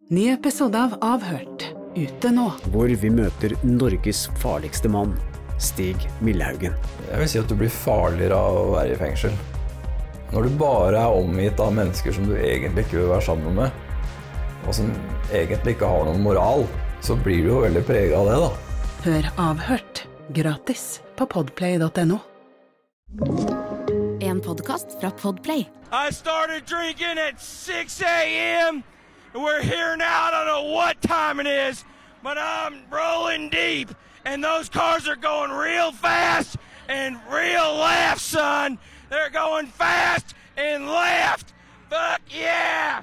Ny episode av Avhørt, ute nå. Hvor vi møter Norges farligste mann, Stig Millhaugen. Jeg vil si at du blir farligere av å være i fengsel. Når du bare er omgitt av mennesker som du egentlig ikke vil være sammen med, og som egentlig ikke har noen moral, så blir du jo veldig preget av det, da. Hør Avhørt, gratis på podplay.no. En podcast fra Podplay. I started drinking at 6 a.m. and we're here now. I don't know what time it is, but I'm rolling deep. And those cars are going real fast and real left, son. They're going fast and left. Fuck yeah!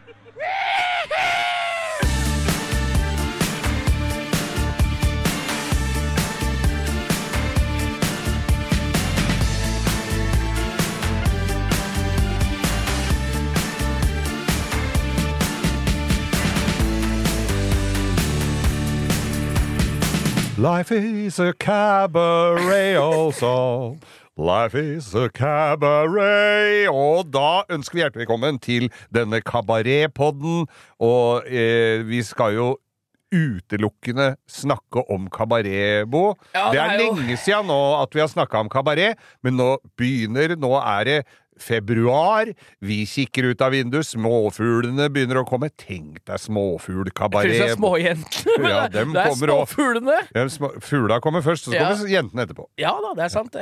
Life is a cabaret also. Life is a cabaret. Og da ønsker vi hjertelig velkommen til denne kabaretpodden. Og vi skal jo utelukkende snakke om kabaret, Bo. Ja, det er lenge siden nå at vi har snakket om kabaret, men nå er det februar, vi kikker ut av vinduet, småfuglene begynner å komme. Tenk deg småfuglkabaret. Jeg tror det er småjentene. Ja, dem det er kommer småfuglene. Fugla kommer først, så kommer jentene etterpå. Ja da, det er sant det.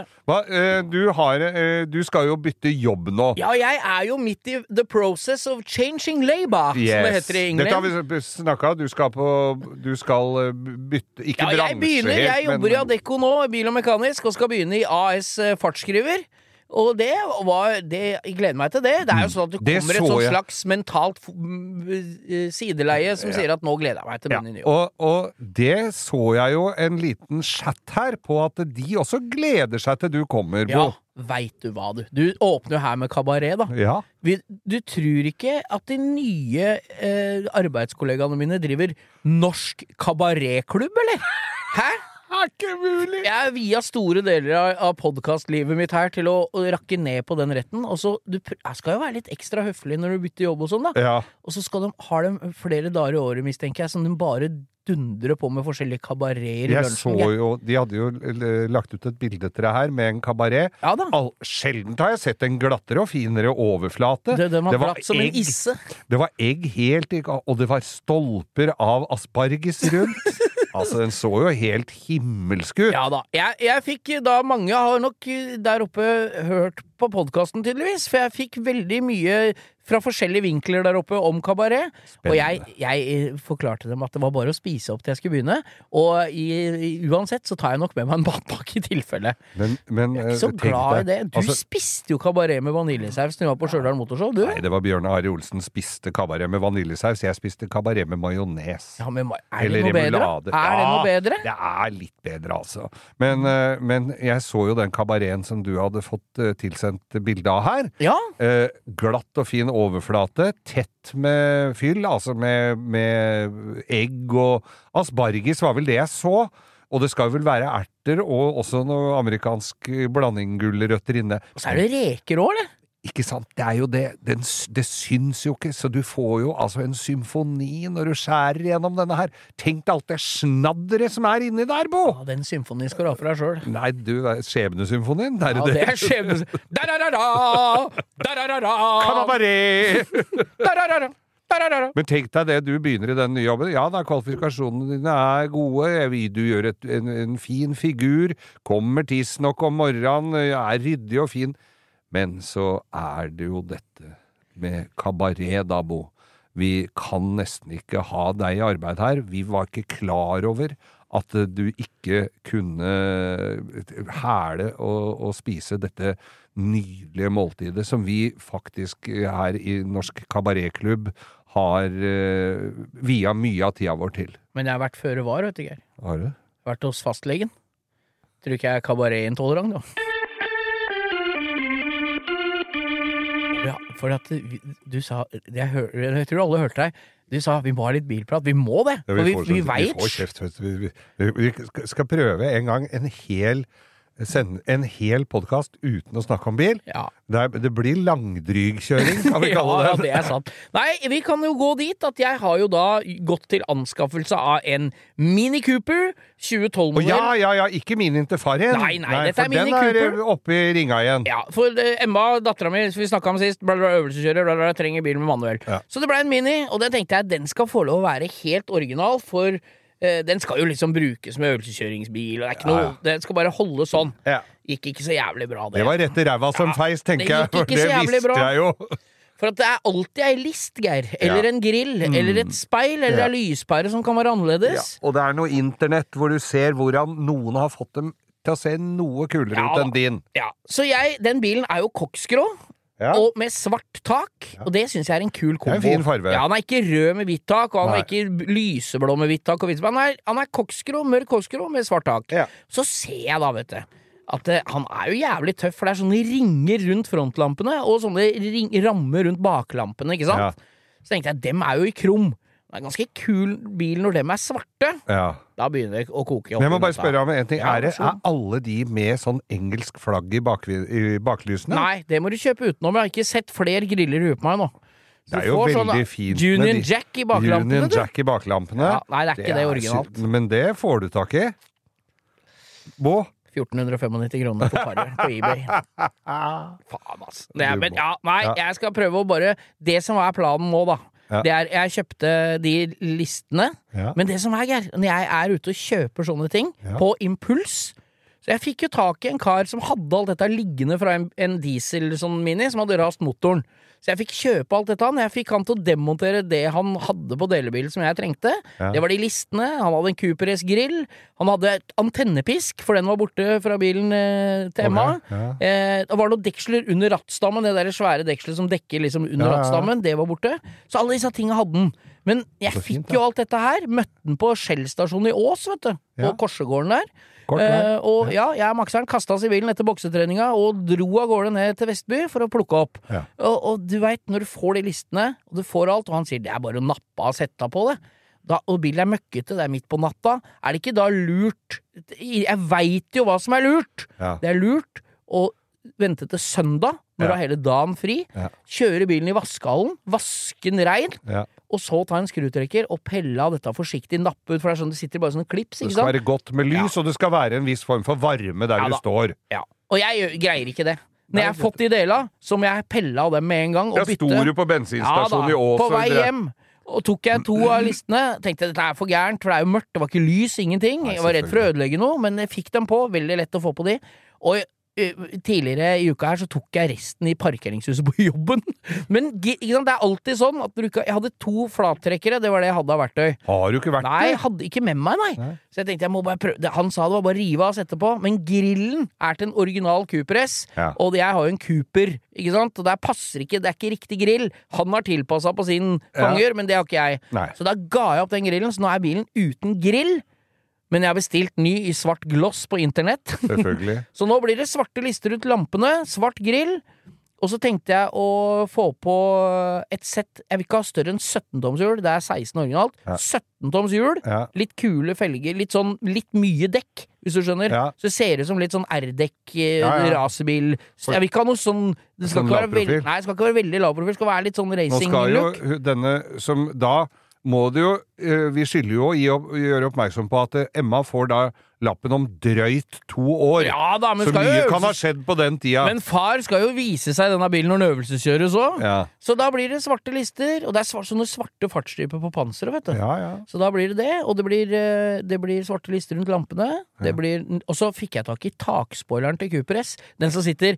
Du skal jo bytte jobb nå. Ja, jeg er jo midt i the process of changing labor, som det heter i England. Dette har vi snakket, du skal bytte, ikke bransje helt. Jeg jobber i Adecco nå, bil og mekanisk, og skal begynne i AS Fartsskriver. Og jeg gleder meg til det. Det er jo sånn at det kommer et sånt slags mentalt sideleie som sier at nå gleder jeg meg til min nye jobb. Og det så jeg jo en liten chat her på at de også gleder seg til du kommer, Bo. Ja, vet du hva du. Du åpner jo her med kabaret, da. Ja. Du tror ikke at de nye arbeidskollegaene mine driver norsk kabaretklubb, eller? Hæ? Er ikke mulig! Jeg er via store deler av podcastlivet mitt her til å rakke ned på den retten. Og så, jeg skal jo være litt ekstra høflig når du bytter jobb og sånn, da. Ja. Og så har de flere dager i året, mistenker jeg, som de bare dundrer på med forskjellige kabareter i lunsjen. De hadde jo lagt ut et bilde til deg her med en kabaret. Ja da. Sjeldent har jeg sett en glattere og finere overflate. Det var glatt som en isse. Det var egg helt, og det var stolper av asparges rundt. Altså, den så jo helt himmelsk ut. Ja da. Jeg fikk da, mange har nok der oppe hørt på podcasten tydeligvis, for jeg fikk veldig mye fra forskjellige vinkler der oppe om kabaret. Spennende. Og jeg forklarte dem at det var bare å spise opp til jeg skulle begynne, og uansett så tar jeg nok med meg en matpakke i tilfelle. Men jeg er ikke så glad i det. Du spiste jo kabaret med vaniljesaus når du var på Stjørdal Motorshow, du? Nei, det var Bjørn Ari Olsen spiste kabaret med vaniljesaus. Jeg spiste kabaret med majones. Ja, men er det noe bedre? Er det noe bedre? Det er litt bedre, altså. Men jeg så jo den kabareten som du hadde fått tilsendt bilde av her. Ja. Glatt og fin overflate, tett med fyll, altså med egg og asparges var vel det jeg så. Og det skal vel være erter og også noe amerikansk blandinggulrøtter inne. Og så er det reker også, eller? Ikke sant? Det er jo det. Det syns jo ikke, så du får jo altså en symfoni når du skjærer gjennom denne her. Tenk deg alt det snadderet som er inni der, Bo! Ja, den symfonien skal du ha for deg selv. Nei, det er skjebnesymfonien. Ja, det er skjebnesymfonien. Da-da-da-da! Da-da-da-da! Kabaret! Da-da-da-da! Men tenk deg det, du begynner i den nye jobben. Ja, da kvalifikasjonene dine er gode. Du gjør en fin figur, kommer tidsnok om morgenen, er ryddig og fin. Men så er det jo dette med kabaret, da, Bo. Vi kan nesten ikke ha deg i arbeid her. Vi var ikke klar over at du ikke kunne hæle og spise dette nydelige måltidet som vi faktisk her i Norsk Kabaretklubb har via mye av tida vår til. Men jeg har vært føre var, vet du, Geir. Har du? Vært hos fastlegen. Tror ikke jeg er kabaret-intolerant, da. Ja, for at du sa, jeg tror alle hørte deg, du sa vi må ha litt bilprat, vi må det, for vi vet. Vi får kjeft, vi skal prøve en gang en hel sende en hel podcast uten å snakke om bil. Ja. Det blir langdrygkjøring, kan vi kalle det. Ja, det er sant. Nei, vi kan jo gå dit at jeg har jo da gått til anskaffelse av en Mini Cooper 2012-modell. Ja, ikke Mini til far igjen. Nei, dette er Mini For Cooper. den er oppe i ringa igjen. Ja, for Emma, datteren min, som vi snakket om sist, øvelseskjører, trenger bil med manuell. Ja. Så det ble en Mini, og den tenkte jeg, den skal få lov å være helt original, for den skal jo liksom brukes med øvelseskjøringsbil, og det er ikke noe, den skal bare holde sånn. Ja. Gikk ikke så jævlig bra, det. Det var rett i ræva som feis, tenker jeg. Det gikk ikke så jævlig visste bra. jeg jo. For at det er alltid ei list, Geir, eller en grill, eller et speil, eller ei lyspære som kan være annerledes. Ja. Og det er noe internett hvor du ser hvordan noen har fått dem til å se noe kulere ut enn din. Ja, så den bilen er jo koksgrå, og med svart tak, og det synes jeg er en kul kombo. Det er en fin farve. Ja, han er ikke rød med hvitt tak, og han er ikke lyseblå med hvitt tak, og han er koksgrå, mørk koksgrå med svart tak. Ja. Så ser jeg da, vet du, at han er jo jævlig tøff, for det er sånne ringer rundt frontlampene, og sånne rammer rundt baklampene, ikke sant? Ja. Så tenkte jeg, dem er jo i krom. Det er en ganske kul bil når dem er svarte. Ja. Da begynner det å koke opp. Men jeg må bare spørre om en ting. Er alle de med sånn engelsk flagg i baklysene? Nei, det må du kjøpe utenom. Jeg har ikke sett flere griller i huet på meg nå. Det er jo veldig fint Union Jack i baklampene. Union Jack i baklampene. Ja, nei, det er ikke det originalt. Men det får du tak i. 1495 kroner på paret på eBay. Faen, ass. Jeg skal prøve å bare... Det som er planen nå, da, det er, jeg kjøpte de listene, men det som er, Geir, når jeg er ute og kjøper sånne ting, på impuls, så jeg fikk jo tak i en kar som hadde alt dette liggende fra en diesel sånn mini, som hadde rast motoren. Så jeg fikk kjøpe alt dette, jeg fikk han til å demontere det han hadde på delebilen som jeg trengte. Det var de listene, han hadde en Cooper S-grill, han hadde et antennepisk, for den var borte fra bilen til Emma. Det var noen deksler under rattstammen, det der svære deksler som dekker liksom under rattstammen, det var borte. Så alle disse tingene hadde den. Men jeg fikk jo alt dette her, møtte den på Shell-stasjonen i Ås, vet du, på Korsegården der. Og jeg og Makseren kastet oss i bilen etter boksetreninga og dro av gårde ned til Vestby for å plukke opp. Og du vet, når du får de listene, og du får alt, og han sier det er bare å nappe og sette på det, og bilen er møkkete, det er midt på natta, er det ikke da lurt? Jeg vet jo hva som er lurt. Det er lurt å vente til søndag, når du har hele dagen fri, kjøre bilen i vaskehallen, vaske den rein, og så ta en skrutrekker og pelle av dette forsiktig, nappe ut, for det er sånn, det sitter bare sånne klips, ikke sant? Det skal være godt med lys, og det skal være en viss form for varme der du står. Og jeg greier ikke det. Når jeg har fått de deler, så må jeg pelle av dem med en gang, og bytte. Jeg sto jo på bensinstasjonen i Ås. På vei hjem. Og tok jeg 2 av listene, tenkte dette er for gærent, for det er jo mørkt, det var ikke lys, ingenting. Jeg var redd for å ødelegge noe, men jeg fikk dem på, veldig lett å få på de. Og tidligere i uka her så tok jeg resten i parkeringshuset på jobben. Men det er alltid sånn at jeg hadde 2 flattrekkere, det var det jeg hadde av verktøy. Har du ikke verktøy? Nei, jeg hadde ikke med meg, nei. Så jeg tenkte jeg må bare prøve. Han sa det var bare rive av og sette på, men grillen er til en original Cooper S, og jeg har jo en Cooper, ikke sant? Og der passer ikke, det er ikke riktig grill. Han har tilpasset på sin fanger, men det har ikke jeg. Så da ga jeg opp den grillen, så nå er bilen uten grill. Men jeg har bestilt ny i svart gloss på internett. Selvfølgelig. Så nå blir det svarte lister ut lampene, svart grill, og så tenkte jeg å få på et sett, jeg vil ikke ha større enn 17-toms hjul, det er 16 originalt, 17-toms hjul, litt kule felger, litt mye dekk, hvis du skjønner. Så det ser ut som litt sånn R-dekk, racerbil. Jeg vil ikke ha noe sånn, det skal ikke være veldig lav profil, det skal være litt sånn racing-look. Nå skal jo denne, som da må det jo, vi skylder jo å gjøre oppmerksom på at Emma får da lappen om drøyt 2 år. Ja da, men så mye kan ha skjedd på den tida. Men far skal jo vise seg denne bilen når den øvelseskjøres også. Så da blir det svarte lister, og det er sånne svarte fartstriper på panseret, vet du. Så da blir det, og det blir svarte lister rundt lampene. Og så fikk jeg tak i takspoileren til Cooper S, den som sitter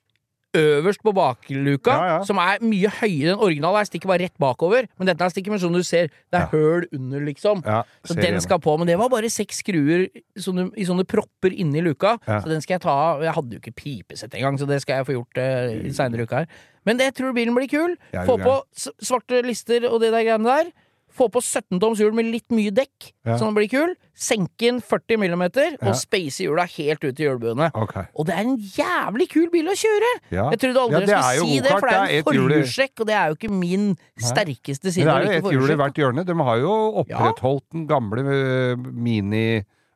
øverst på bakluka, som er mye høyere. Den originale stikker bare rett bakover, men dette stikker med sånn du ser, det er høl under liksom. Så den skal på, men det var bare 6 skruer i sånne propper inne i luka, så den skal jeg ta av. Jeg hadde jo ikke pipesett engang, så det skal jeg få gjort i senere uka her. Men jeg tror bilen blir kul. Få på svarte lister og det der greiene der. Få på 17-toms hjul med litt mye dekk, så den blir kul. Senke inn 40 millimeter, og space hjula helt ut i hjulbuene. Og det er en jævlig kul bil å kjøre! Jeg trodde aldri jeg skulle si det, for det er en forhjulstrekk, og det er jo ikke min sterkeste side. Det er jo et hjul i hvert hjørne. De har jo opprettholdt den gamle Mini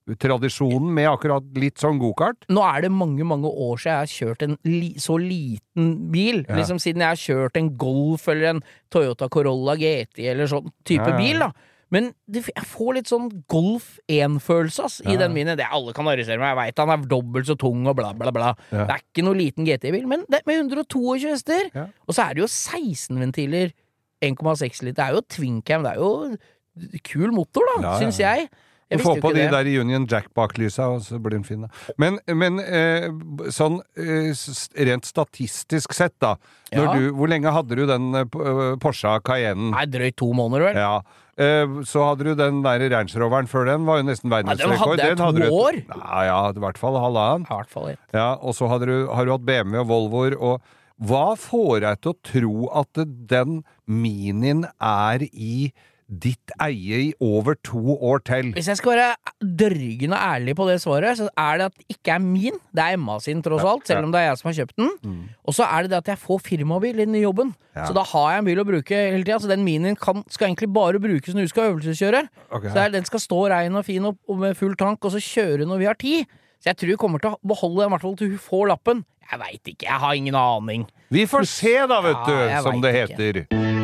tradisjonen med akkurat litt sånn go-kart. Nå det mange, mange år siden jeg har kjørt en så liten bil. Liksom siden jeg har kjørt en Golf eller en Toyota Corolla GT eller sånn type bil, da. Men jeg får litt sånn Golf 1-følelse i den bilen. Det alle kan arrestere meg. Jeg vet han dobbelt så tung og bla bla bla. Det ikke noe liten GT-bil, men det med 122 hester. Og så det jo 16 ventiler, 1,6 liter. Det jo Twin-cam, det jo kul motor da, synes jeg. Du får på de der Union Jack bak-lysa, og så blir den fin da. Men sånn rent statistisk sett da, hvor lenge hadde du den Porsche Cayenne? Nei, drøyt 2 måneder vel? Ja. Så hadde du den der Range Roveren før den, var jo nesten verdensrekord. Den hadde jeg 2 år? Ja, i hvert fall halvannen. I hvert fall 1. Ja, og så har du hatt BMW og Volvoer, og hva får deg til å tro at den Minien i ditt eie i over 2 år til? Hvis jeg skal være dørgende ærlig på det svaret, så det at det ikke min, det Emma sin tross alt, selv om det jeg som har kjøpt den. Og så det at jeg får firmabil inn i jobben. Så da har jeg en bil å bruke hele tiden. Så den Minien skal egentlig bare brukes når du skal øvelseskjøre. Så den skal stå rein og fin og med full tank, og så kjøre når vi har tid. Så jeg tror jeg kommer til å beholde den, i hvert fall til hun får lappen. Jeg vet ikke, jeg har ingen aning. Vi får se da, vet du, som det heter.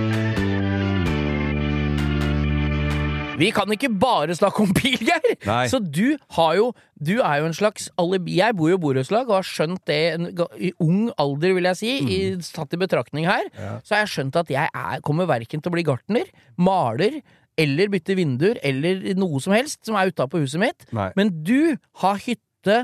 Vi kan ikke bare snakke om bil, Geir! Så du jo en slags alibi. Jeg bor jo i borettslag og har skjønt det i ung alder, vil jeg si, tatt i betraktning her. Så har jeg skjønt at jeg kommer hverken til å bli gartner, maler, eller bytte vinduer, eller noe som helst som utenpå huset mitt. Men du har hytte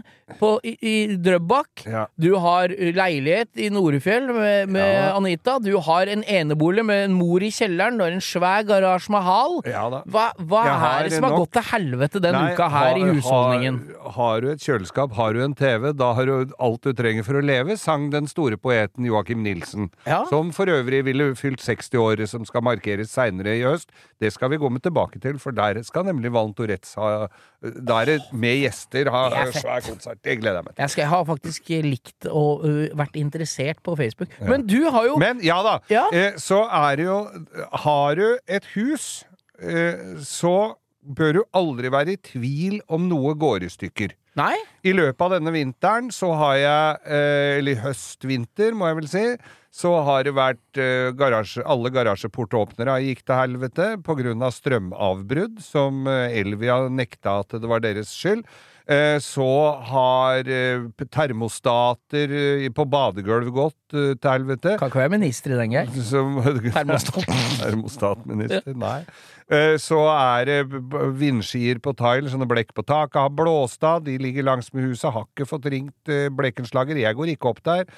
i Drøbak, du har leilighet i Norefjell med Anita, du har en enebolig med en mor i kjelleren, du har en svær garasje med hal. Hva det som har gått til helvete den uka her i husholdningen? Har du et kjøleskap, har du en TV, da har du alt du trenger for å leve, sang den store poeten Joakim Nilsen, som for øvrig ville fylt 60 år, som skal markeres senere i høst. Det skal vi gå med tilbake til, for der skal nemlig Val Tourettes det med gjester ha svær konsert. Det gleder jeg meg til. Jeg har faktisk likt og vært interessert på Facebook. Men du har jo... Men ja da, så det jo... Har du et hus, så bør du aldri være i tvil om noe går i stykker. Nei? I løpet av denne vinteren så har jeg, eller høst-vinter må jeg vel si, så har det vært alle garasjeportåpnere gikk til helvete på grunn av strømavbrudd, som Elvia nekta at det var deres skyld. Så har termostater på badegulv gått til helvete. Kan ikke være minister i den gang. Termostatminister, nei. Så det vindskier på tile, sånne blekk på taket har blåst av, de ligger langs med huset, har ikke fått ringt blekkenslager, jeg går ikke opp der.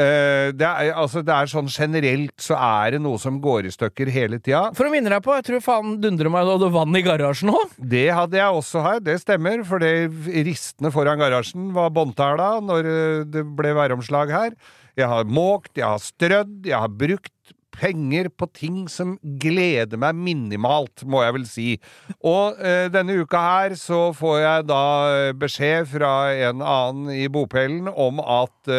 Det sånn generelt så det noe som går i stykker hele tida. For å minne deg på, jeg tror faen dundrer meg du hadde vann i garasjen også. Det hadde jeg også her, det stemmer, for det ristene foran garasjen var båndtala når det ble væromslag her. Jeg har måkt, jeg har strødd, jeg har brukt penger på ting som gleder meg minimalt, må jeg vel si. Og denne uka her så får jeg da beskjed fra en annen i bopelen om at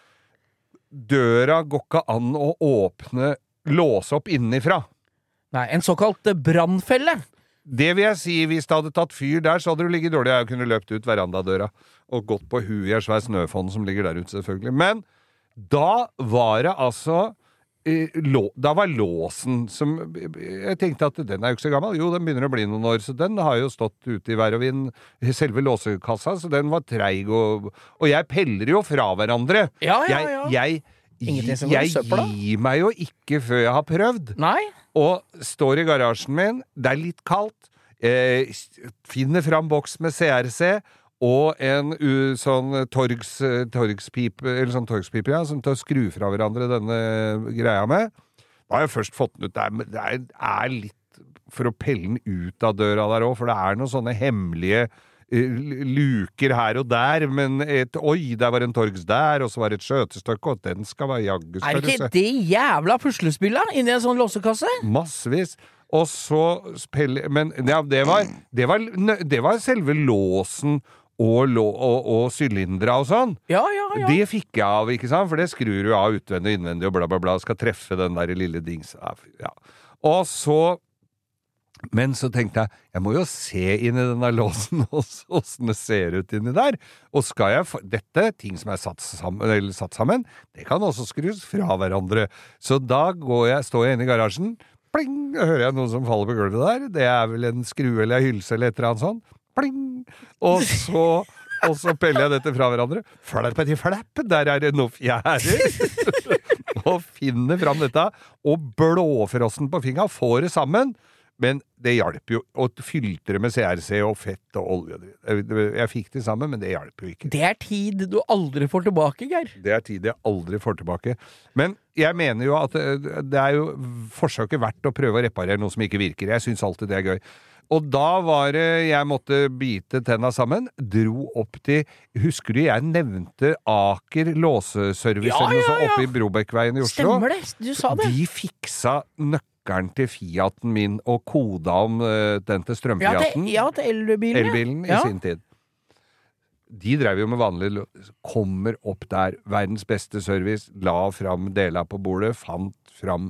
døra går ikke an å låse opp innifra. Nei, en såkalt brannfelle. Det vil jeg si, hvis det hadde tatt fyr der, så hadde du ligget dårlig. Jeg kunne løpt ut verandadøra og gått på huet i en svær snøfonn som ligger der ute, selvfølgelig. Men da var det altså da var låsen som jeg tenkte at den jo ikke så gammel, jo den begynner å bli noen år, så den har jo stått ute i vær og vind, selve låsekassa, så den var treig, og jeg peller jo fra hverandre. Jeg gir meg jo ikke før jeg har prøvd. Nei. Og står i garasjen min, det litt kaldt, finner fram boks med CRC og en sånn torgspipe, eller sånn torgspipe, ja, som til å skru fra hverandre denne greia med. Da har jeg først fått den ut, det litt for å pelle den ut av døra der også, for det noen sånne hemmelige luker her og der, men oi, der var en torgs der, og så var det et skjøtestykke, og den skal være jaggestørrelse. Det ikke det jævla puslespillet inni en sånn låsekasse? Massevis. Og så men ja, det var selve låsen og sylindra og sånn. Ja. Det fikk jeg av, ikke sant? For det skrur du av utvendig og innvendig og bla bla bla, skal treffe den der lille dings. Ja. Og så Men så tenkte jeg må jo se inn i denne låsen hvordan det ser ut inni der. Og skal jeg dette, ting som satt sammen, det kan også skrus fra hverandre. Så da står jeg inn i garasjen, pling, hører jeg noen som faller på gulvet der. Det vel en skrue eller en hylse eller et eller annet sånt. Pling! Og så peller jeg dette fra hverandre. Flapp, der det noe fjærer. Og finner fram dette, og blåfrossen på fingeren, får det sammen. Men det hjalp jo å filtre med CRC og fett og olje. Jeg fikk det sammen, men det hjalp jo ikke. Det tid du aldri får tilbake, Geir. Det tid jeg aldri får tilbake. Men jeg mener jo at det jo forsøket verdt å prøve å reparere noe som ikke virker. Jeg synes alltid det gøy. Og da var det jeg måtte bite tenna sammen, dro opp til, husker du jeg nevnte Aker låseservice eller noe sånt oppe i Brobekkveien i Oslo? Stemmer det, du sa det. De fiksa nøkkelen til Fiaten min og koda om den til strømfiaten. Ja, til elbilen i sin tid. De drev jo med vanlig, kommer opp der, verdens beste service, la fram deler på bordet, fant fram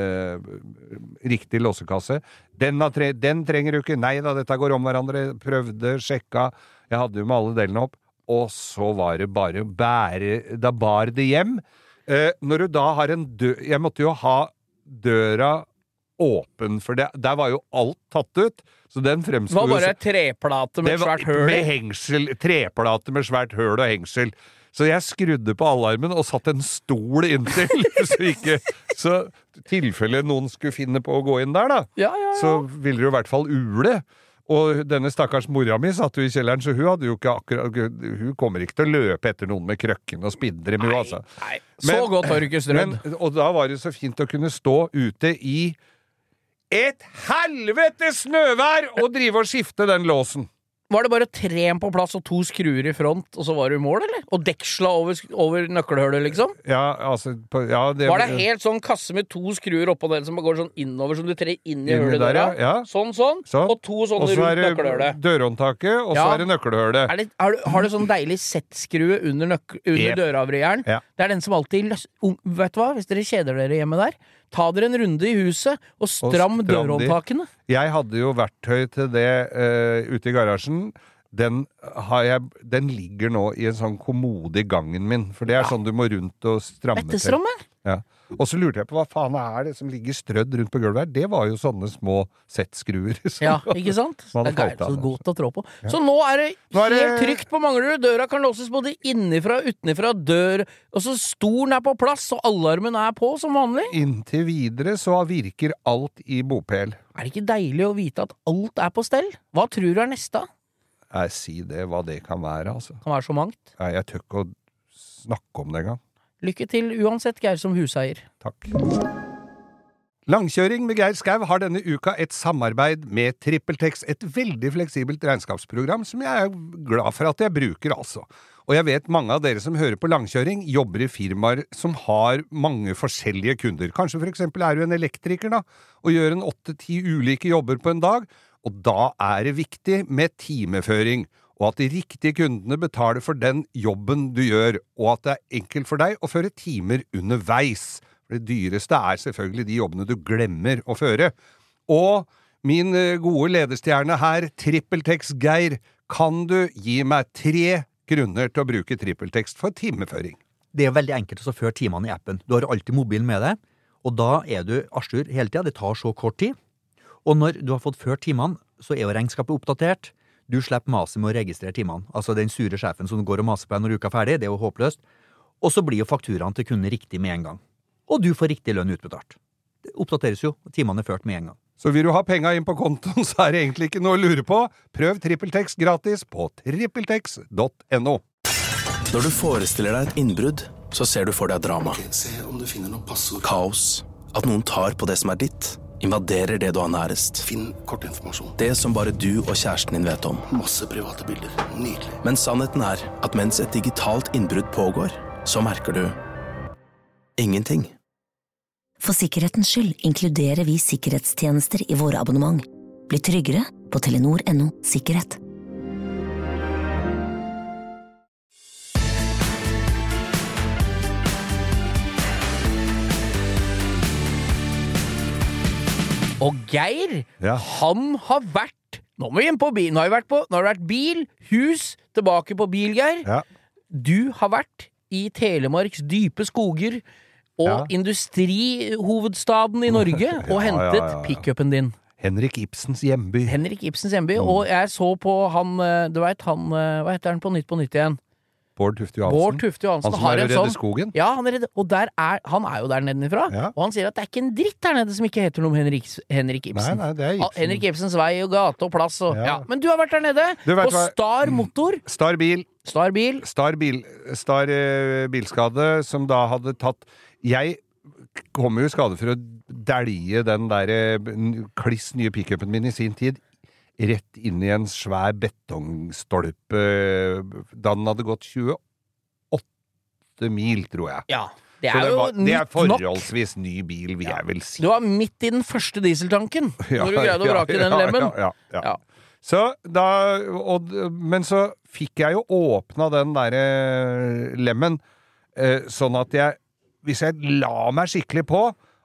riktig låsekasse. Den trenger du ikke, nei da, dette går om hverandre, prøvde, sjekka, jeg hadde jo med alle delene opp, og så var det bare da bar det hjem. Når du da har en jeg måtte jo ha døra åpen, for der var jo alt tatt ut, så den fremstod... Det var bare treplate med svært høl. Med hengsel, treplate med svært høl og hengsel. Så jeg skrudde på alarmen og satt en stol inntil, så tilfelle noen skulle finne på å gå inn der da, så ville det jo i hvert fall ule. Og denne stakkars mora mi satt jo i kjelleren, så hun hadde jo ikke hun kommer ikke til å løpe etter noen med krøkken og spidre med henne, altså. Nei, så godt har du ikke strødd. Og da var det så fint å kunne stå ute i et helvete snøvær og drive og skifte den låsen. Var det bare 3 på plass og 2 skruer i front, og så var du i mål, eller? Og deksla over nøkkelhølet, liksom? Ja, altså... Var det helt sånn kasse med 2 skruer oppå den som går sånn innover, som du trer inn i hølet der? Ja. Sånn, og 2 sånne rundt nøkkelhølet. Og så er det dørhåndtaket, og så er det nøkkelhølet. Har du sånn deilig settskrue under døravrieren? Ja. Det er den som alltid... Vet du hva? Hvis dere kjeder dere hjemme der, ta dere en runde i huset, og stram dørhåndtakene. Jeg hadde jo verktøy til det ute i garasjen. Den ligger nå i en sånn kommode i gangen min, for det sånn du må rundt og stramme til. Etterstramme? Ja. Og så lurte jeg på hva faen det som ligger strødd rundt på gulvet her. Det var jo sånne små settskruer. Ja, ikke sant? Det så godt å trå på. Ja. Så nå det helt trygt på Manglerud. Døra kan låses både innifra og utenifra dør, og så stolen på plass, og alarmen på som vanlig. Inntil videre så virker alt i bopel. Det ikke deilig å vite at alt på stell? Hva tror du neste? Si det, hva det kan være, altså. Kan være så mangt. Jeg tør ikke å snakke om det engang. Lykke til uansett, Geir, som huseier. Takk. Langkjøring med Geir Skau har denne uka et samarbeid med TrippelTex, et veldig fleksibelt regnskapsprogram som jeg glad for at jeg bruker, altså. Og jeg vet mange av dere som hører på langkjøring jobber i firmaer som har mange forskjellige kunder. Kanskje for eksempel du en elektriker da, og gjør en 8-10 ulike jobber på en dag, og da det viktig med timeføring, og at de riktige kundene betaler for den jobben du gjør, og at det enkelt for deg å føre timer underveis. Det dyreste selvfølgelig de jobbene du glemmer å føre. Og min gode lederstjerne her, TrippelTex Geir, kan du gi meg 3 grunner til å bruke TrippelTex for timeføring? Det veldig enkelt å føre timene i appen. Du har alltid mobilen med deg, og da du ajour hele tiden. Det tar så kort tid. Og når du har fått ført timene, så jo regnskapet oppdatert. Du slipper maset med å registrere timene. Altså den sure sjefen som går og maser på deg når uka ferdig, det jo håpløst. Og så blir jo fakturaen til kunden riktig med en gang. Og du får riktig lønn utbetalt. Det oppdateres jo, og timene ført med en gang. Så vil du ha penga inn på kontoen, så det egentlig ikke noe å lure på. Prøv TrippelTex gratis på trippeltex.no. Når du forestiller deg et innbrudd, så ser du for deg drama. Se om du finner noen passord. Kaos. At noen tar på det som ditt. Invaderer det du har nærest. Finn kortinformasjon. Det som bare du og kjæresten din vet om. Masse private bilder. Nydelig. Men sannheten at mens et digitalt innbrudd pågår, så merker du ingenting. For sikkerhetens skyld inkluderer vi sikkerhetstjenester i våre abonnement. Bli tryggere på Telenor.no sikkerhet. Og Geir, han har vært, nå må vi inn på bil, nå har det vært bil, hus, tilbake på bil, Geir. Ja. Du har vært i Telemarks dype skoger og industrihovedstaden i Norge og hentet pick-upen din. Henrik Ibsens hjemby. Og jeg så på han, du vet han, hva heter han på Nytt igjen? Bård Tufte Johansen. Han som er å redde skogen. Ja, han er jo der nedenifra. Og han sier at det er ikke en dritt der nede som ikke heter noe om Henrik Ibsen. Nei, det er Ibsen. Henrik Ibsens vei og gate og plass og, Men du har vært der nede, og Star Motor. Star bilskade, som da hadde tatt... Jeg kom jo i skade for å dælje den der kliss nye pick-upen min i sin tid rett inn i en svær betongstolpe da den hadde gått 28 mil, tror jeg. Ja, det er jo det er forholdsvis ny bil, vil jeg vel si. Du var midt i den første dieseltanken når du greide å vrake den lemmen. Ja. Så da, men så fikk jeg jo åpna den der lemmen sånn at hvis jeg la meg skikkelig på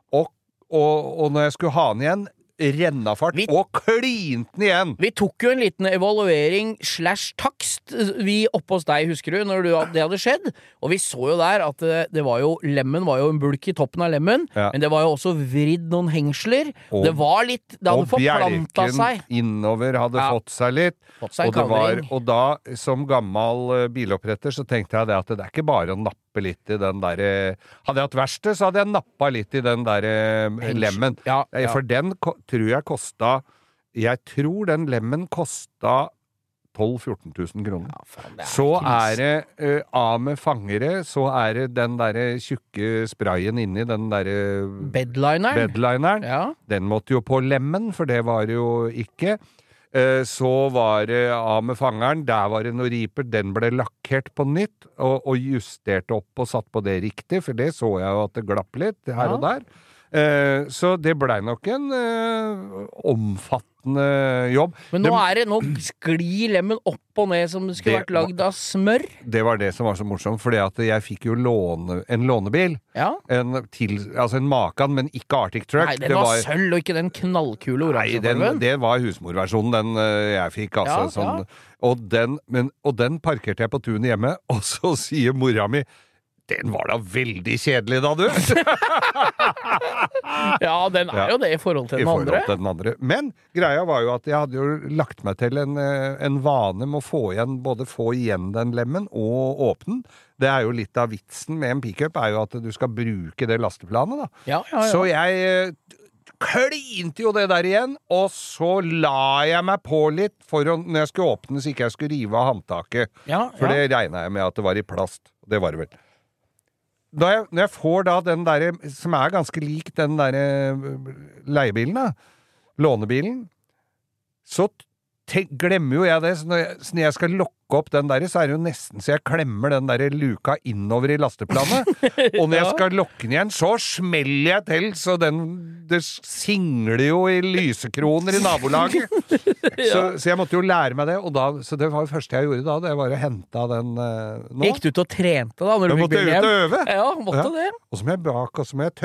og når jeg skulle ha den igjen rennafart og klint den igjen. Vi tok jo en liten evaluering /takst vi oppe hos deg, husker du, når det hadde skjedd, og vi så jo der at lemmen var jo en bulk i toppen av lemmen, men det var jo også vridd noen hengsler, det hadde forplanta seg. Og bjelken innover hadde fått seg litt, og da, som gammel biloppretter, så tenkte jeg at det er ikke bare å nappe litt i den der, hadde jeg hatt verksted, så hadde jeg nappet litt i den der lemmen. For den tror jeg tror den lemmen kostet 12-14 000 kroner. Så er det av med fangere, så er det den der tjukke sprayen inni, den der bedlineren. Den måtte jo på lemmen, for det var jo ikke. Så var det av med fangeren, der var det noe riper, den ble lakkert på nytt, og justert opp og satt på det riktig, for det så jeg jo at det glapp litt her og der. Så det ble nok en omfattende jobb. Men nå sklir lemmen opp og ned som det skulle vært lagd av smør. Det var det som var så morsomt, fordi at jeg fikk jo en lånebil. Altså en Macan, men ikke Arctic Truck. Nei, den var sølv og ikke den knallkule oransje fargen. Nei, det var husmorversjonen, den jeg fikk. Altså, og den parkerte jeg på tunet hjemme, og så sier mora mi, den var da veldig kjedelig da, du! Ja, den er jo det i forhold til den andre. Men greia var jo at jeg hadde jo lagt meg til en vane med å både få igjen den lemmen og åpne den. Det er jo litt av vitsen med en pick-up, er jo at du skal bruke det lasteplanet, da. Så jeg klinte jo det der igjen, og så la jeg meg på litt når jeg skulle åpne, så ikke jeg skulle rive av håndtaket. For det regnet jeg med at det var i plast. Det var det vel. Når jeg får da den der, som er ganske lik den der leiebilen da, lånebilen, så glemmer jo jeg det, så når jeg skal lokke opp den der, så er det jo nesten så jeg klemmer den der luka innover i lasteplanet, og når jeg skal lokke den igjen, så smeller jeg til, så det singler jo i lysekroner i nabolaget. Så jeg måtte jo lære meg det, så det var det første jeg gjorde da, det var å hente den nå. Gikk du ut og trente da, når du fikk bilen hjem? Jeg måtte ut og øve. Ja, måtte det. Og så må jeg bak, og så må jeg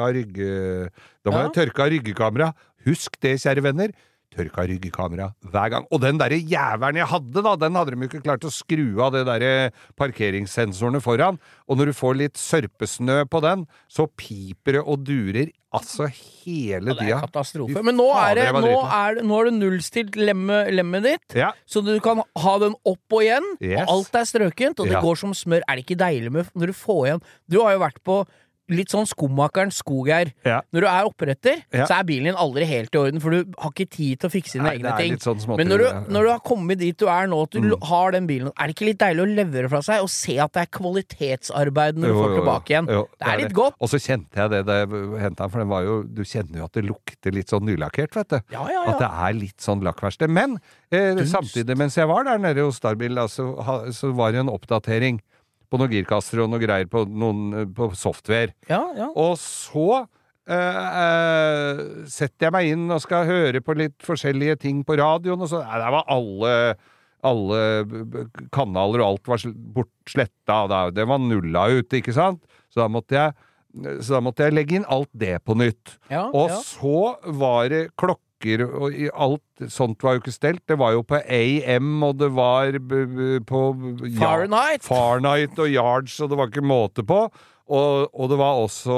tørke ryggekamera. Husk det, kjære venner. Tørka ryggekamera hver gang. Og den der jæveren jeg hadde da, den hadde de jo ikke klart å skru av det der parkeringssensorene foran. Og når du får litt sørpesnø på den, så piper det og durer altså hele tida. Det er katastrofe. Men nå er det nullstilt lemmet ditt, så du kan ha den opp og igjen, og alt er strøkent, og det går som smør. Er det ikke deilig med når du får igjen? Du har jo vært på litt sånn skomakerens skog her. Når du er oppretter, så er bilen din aldri helt i orden, for du har ikke tid til å fikse dine egne ting. Men når du har kommet dit du er nå, at du har den bilen, er det ikke litt deilig å levere fra seg og se at det er kvalitetsarbeid når du får tilbake igjen? Det er litt godt. Og så kjente jeg det da jeg hentet den, for den var jo, du kjenner jo at det lukter litt sånn nylakkert, vet du. At det er litt sånn lakkverksted. Men samtidig, mens jeg var der nede hos Starbil, så var det en oppdatering på noen girkasser og noe greier på software. Og så setter jeg meg inn og skal høre på litt forskjellige ting på radioen, og så det var alle kanaler og alt var sletta, det var nulla ut, ikke sant? Så da måtte jeg Så da måtte jeg legge inn alt det på nytt. Og så var det klokker, og alt sånt var jo ikke stelt. Det var jo på AM, og det var på Fahrenheit og yards, og det var ikke måte på. Og det var også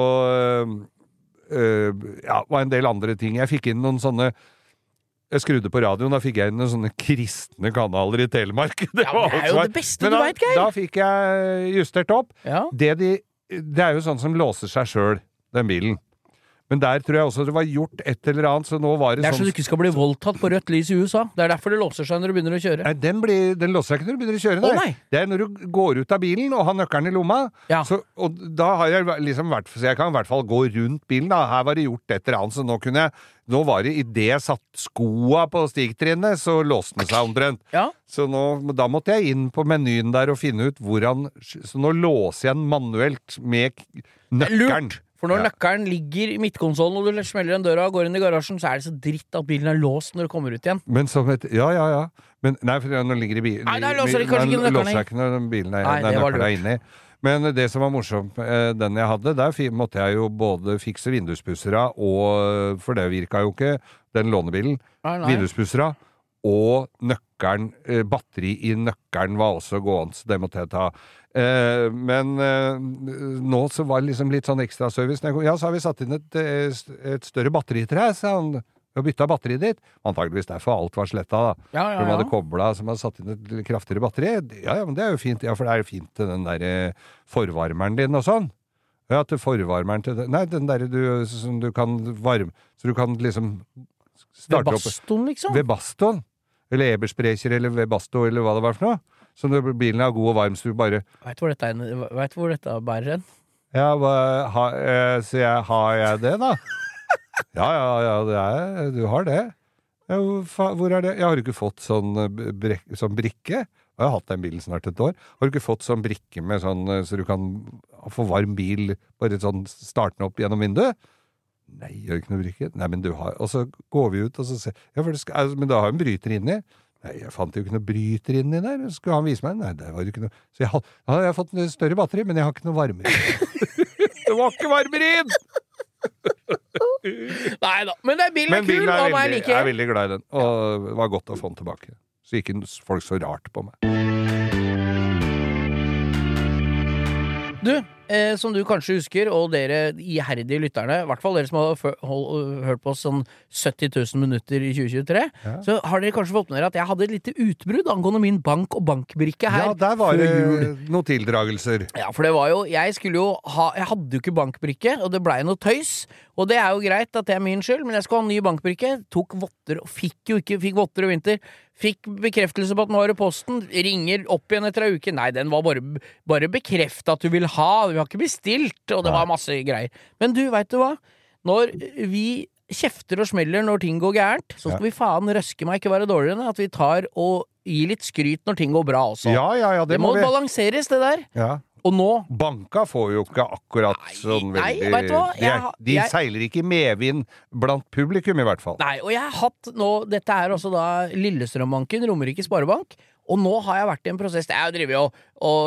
var en del andre ting. Jeg fikk inn noen sånne Jeg skrudde på radioen, da fikk jeg inn noen sånne kristne kanaler i Telemark. Det er jo det beste du vet, Geir. Da fikk jeg justert opp. Det er jo sånn som låser seg selv, den bilen. Men der tror jeg også det var gjort et eller annet, så nå var det sånn... Det er så du ikke skal bli voldtatt på rødt lys i USA. Det er derfor det låser seg når du begynner å kjøre. Nei, den låser seg ikke når du begynner å kjøre, nei. Det er når du går ut av bilen og har nøkkelen i lomma. Og da har jeg liksom vært, så jeg kan i hvert fall gå rundt bilen da. Her var det gjort et eller annet, så nå var det i det jeg satt skoa på stigtrinnet, så låste den seg omtrent. Så da måtte jeg inn på menyen der og finne ut hvordan, så nå låser jeg den manuelt med nøkkelen. Lurt! For når nøkkelen ligger i midtkonsollen og du smeller den døra og går inn i garasjen, så er det så dritt at bilen er låst når du kommer ut igjen. Men som et... Ja. Men, nei, for når den ligger i bilen... Nei, der låser det kanskje ikke nøkkelen. Låser jeg ikke når bilen er inne i. Men det som var morsomt, den jeg hadde, der måtte jeg jo både fikse vinduspussere, og for det virka jo ikke, den lånebilen, vinduspussere, og nøkkelen, batteri i nøkkelen var også gående, så det måtte jeg ta. Men nå så var det liksom litt sånn ekstra service. Ja, så har vi satt inn et større batteri til deg, sa han. Vi har byttet batteriet ditt. Antageligvis derfor alt var slettet da. For de hadde koblet, som hadde satt inn et kraftigere batteri. Ja, men det er jo fint. Ja, for det er jo fint til den der forvarmeren din og sånn. Ja, til forvarmeren til nei, den der som du kan varme, så du kan liksom starte opp. Webastoen, liksom? Webastoen. Eller Ebersprecher, eller Webasto, eller hva det var for noe. Så når bilen er god og varm, så du bare... Vet du hvor dette bærer hen? Ja, så har jeg det da? Ja, du har det. Ja, hvor er det? Jeg har ikke fått sånn brikke. Jeg har hatt den bilen snart et år. Har du ikke fått sånn brikke med sånn, så du kan få varm bil, bare sånn starte den opp gjennom vinduet? Nei, jeg har ikke noe brikke. Nei, men du har... Og så går vi ut og så ser... Ja, men du har en bryter inni. Nei, jeg fant jo ikke noe bryter inni der. Skulle han vise meg? Nei, det var jo ikke noe... Så jeg har fått en større batteri, men jeg har ikke noe varmere. Det var ikke varmere inn! Neida, men bilen er kul, og meg liker. Jeg er veldig glad i den, og det var godt å få den tilbake. Så ikke folk så rart på meg. Du, som du kanskje husker, og dere iherdige lytterne, i hvert fall dere som har hørt på oss sånn 70 000 minutter i 2023, så har dere kanskje fått med dere at jeg hadde et lite utbrudd angående min bank- og bankbrikke her. Ja, der var det noen tildragelser. Ja, for det var jo, jeg hadde jo ikke bankbrikke, og det ble noe tøys, og det er jo greit at det er min skyld, men jeg skulle ha en ny bankbrikke, tok votter, og fikk votter og vinter, fikk bekreftelse på at nå er det posten, ringer opp igjen etter en uke, nei, den var bare bekreftet at du vil ha, vi har ikke bestilt, og det var masse greier. Men du, vet du hva? Når vi kjefter og smeller når ting går gærent, så skal vi faen røske meg ikke være dårligere enn at vi tar og gir litt skryt når ting går bra også. Ja, det må balanseres, det der. Ja. Og nå... Banka får jo ikke akkurat sånn veldig... Nei, vet du hva? De seiler ikke i medvind blant publikum i hvert fall. Nei, og jeg har hatt nå... Dette er også da Lillestrømbanken, Romerike Sparebank. Og nå har jeg vært i en prosess. Jeg har drevet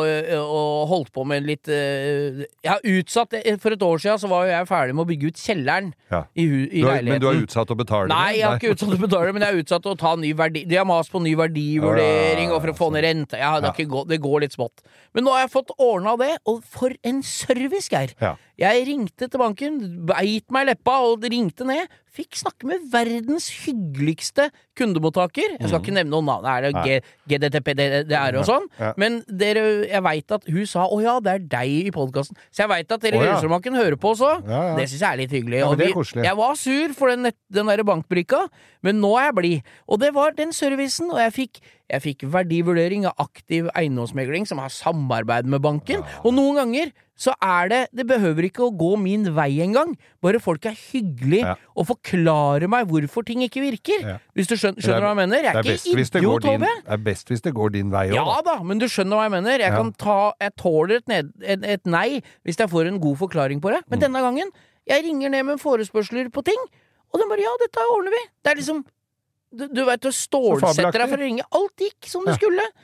og holdt på med litt... Jeg har utsatt... For et år siden så var jeg ferdig med å bygge ut kjelleren i leiligheten. Men du har utsatt å betale det? Nei, jeg har ikke utsatt å betale det, men jeg har utsatt å ta ny verdi... De har mas på ny verdivurdering og for å få ned rente. Det går litt smått. Men nå har jeg fått ordnet det, og for en service, Geir. Jeg ringte til banken, beit meg i leppa og ringte ned. Fikk snakke med verdens hyggeligste kundemottaker. Jeg skal ikke nevne noen navn, det er GDTP, det er og sånn. Men jeg vet at hun sa, det er deg i podcasten. Så jeg vet at dere i Lillestrømbanken hører på også. Det synes jeg er litt hyggelig. Ja, det er koselig. Jeg var sur for den der bankbrikka, men nå er jeg blid. Og det var den servicen, og jeg fikk verdivurdering av aktiv eiendomsmegling som har samarbeid med banken. Og noen ganger så det behøver ikke å gå min vei engang. Bare folk er hyggelige og forklarer meg hvorfor ting ikke virker. Hvis du skjønner hva jeg mener. Jeg er ikke idiot, Tove. Det er best hvis det går din vei også. Ja da, men du skjønner hva jeg mener. Jeg tåler et nei hvis jeg får en god forklaring på det. Men denne gangen, jeg ringer ned med forespørsler på ting, og de bare, dette ordner vi. Det er liksom, du vet, du stålsetter deg for å ringe. Alt gikk som det skulle.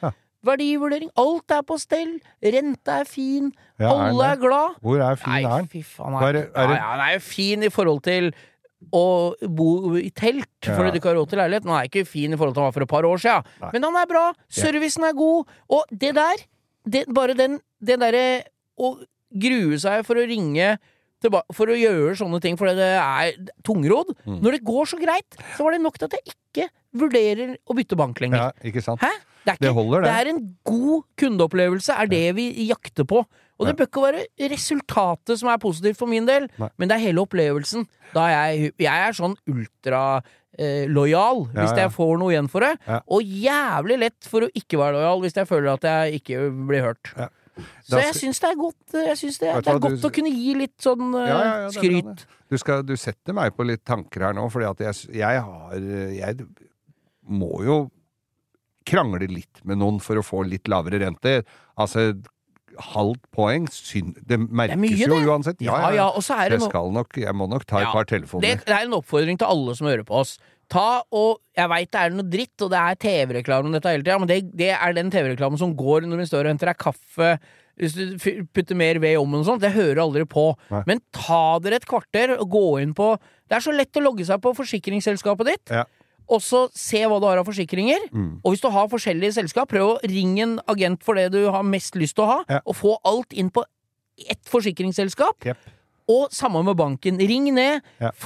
verdivurdering, alt på stell, renta fin, Ja, alle det? glad. Hvor fin Nei, er den? fy faen, Hva er det- er det- han jo fin i forhold til å bo i telt, fordi du ikke har råd til leilighet. Nå er ikke fin i forhold til han var for et par år siden, men han bra, servicen god, og det der, bare det derre å grue seg for å ringe for å gjøre sånne ting, fordi det tungrodd. Når det går så greit, så var det nok til at jeg ikke vurderer å bytte bank lenger. Ja, ikke sant? Hæ? Det holder, det. Det en god kundeopplevelse, det vi jakter på. Og det bør ikke være resultatet som positivt for min del, men det hele opplevelsen. Da jeg sånn ultra lojal hvis jeg får noe igjen for det, og jævlig lett for å ikke være lojal hvis jeg føler at jeg ikke blir hørt. Ja. Så jeg synes det godt Jeg synes det er godt å kunne gi litt sånn skryt. Du setter meg på litt tanker her nå, fordi at jeg må jo krangle litt med noen for å få litt lavere rente. Altså halvt poeng, det merkes jo uansett. Ja, og så det jeg må nok ta et par telefoner. Det en oppfordring til alle som hører på oss. Jeg vet det noe dritt, og det TV-reklame om dette hele tiden, men det den TV-reklamen som går når vi står og henter deg kaffe, hvis du putter mer ved om og sånt, det hører aldri på. Nei. Men ta dere et kvarter og gå inn på, det så lett å logge seg på forsikringsselskapet ditt, og så se hva du har av forsikringer, og hvis du har forskjellige selskap, prøv å ringe en agent for det du har mest lyst til å ha, og få alt inn på ett forsikringsselskap, og sammen med banken. Ring ned,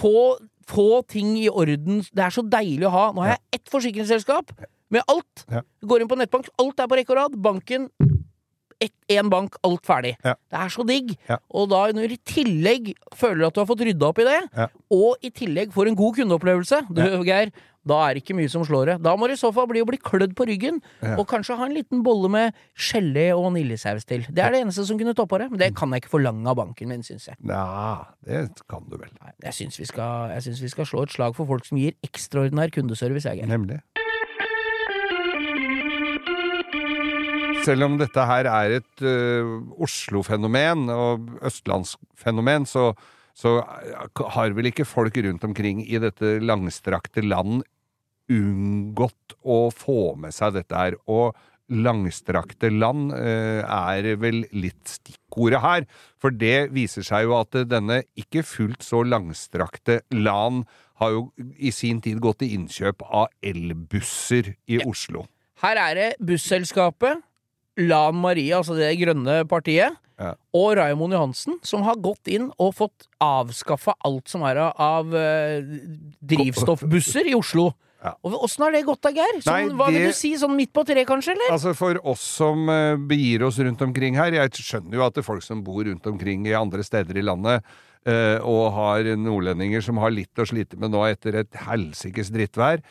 få ting i orden. Det så deilig å ha. Nå har jeg ett forsikringsselskap med alt. Går inn på nettbank, alt på rekke og rad. Banken, en bank, alt ferdig. Det så digg. Og da når du i tillegg føler at du har fått rydda opp i det, og i tillegg får en god kundeopplevelse, Geir, da det ikke mye som slår det. Da må det i så fall bli å bli klødd på ryggen, og kanskje ha en liten bolle med gelé og vaniljesaus til. Det det eneste som kunne toppa det, men det kan jeg ikke forlange av banken min, synes jeg. Ja, det kan du vel. Nei, jeg synes vi skal slå et slag for folk som gir ekstraordinær kundeservice, Geir. Nemlig. Selv om dette her et Oslo-fenomen og Østlandsfenomen, så har vel ikke folk rundt omkring i dette langstrakte land unngått å få med seg dette her. Og langstrakte land vel litt stikkordet her, for det viser seg jo at denne ikke fullt så langstrakte land har jo i sin tid gått til innkjøp av elbusser i Oslo. Her det busselskapet Lan Maria, altså det grønne partiet, og Raimond Johansen, som har gått inn og fått avskaffa alt som av drivstoffbusser i Oslo. Og hvordan har det gått da, Geir? Hva vil du si, sånn midt på tre kanskje, eller? Altså for oss som begir oss rundt omkring her, jeg skjønner jo at det folk som bor rundt omkring i andre steder i landet, og har nordlendinger som har litt å slite med nå etter et helsikes drittvær,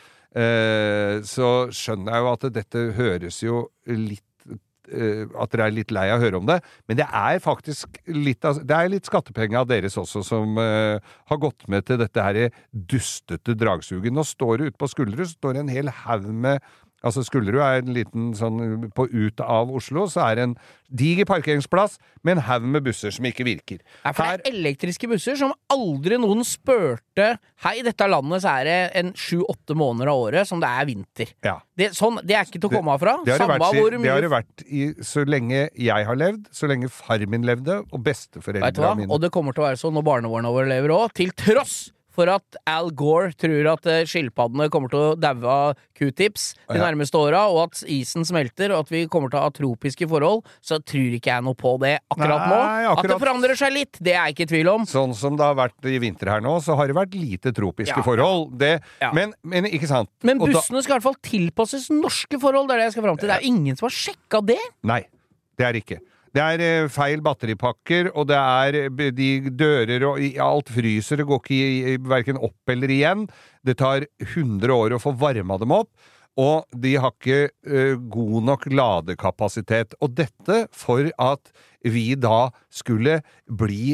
så skjønner jeg jo at dette høres jo litt at dere litt lei av å høre om det, men det faktisk litt skattepenger av deres også som har gått med til dette her dustete dragsugen. Nå står det ute på Skullerud, så står det en hel haug med, altså Skullerud en liten sånn, på ut av Oslo, så det en diger parkeringsplass med en haug med busser som ikke virker. Ja, for det elektriske busser som aldri noen spurte, hei, i dette landet så det en 7-8 måneder av året som det vinter. Ja. Det ikke til å komme av fra. Det har det vært så lenge jeg har levd, så lenge far min levde, og besteforeldrene mine. Og det kommer til å være sånn når barnebarna våre lever også, til tross for at Al Gore tror at skilpaddene kommer til å daue av Q-tips de nærmeste åra, og at isen smelter, og at vi kommer til å ha tropiske forhold, så tror ikke jeg noe på det akkurat nå. At det forandrer seg litt, det jeg ikke i tvil om. Sånn som det har vært i vinter her nå, så har det vært lite tropiske forhold. Men ikke sant? Men bussene skal i hvert fall tilpasses norske forhold, det det jeg skal fram til. Det ingen som har sjekka det. Nei, det det ikke. Det feil batteripakker, og det de dører og alt fryser, det går ikke hverken opp eller igjen. Det tar 100 år å få varma dem opp, og de har ikke god nok ladekapasitet. Og dette for at vi da skulle bli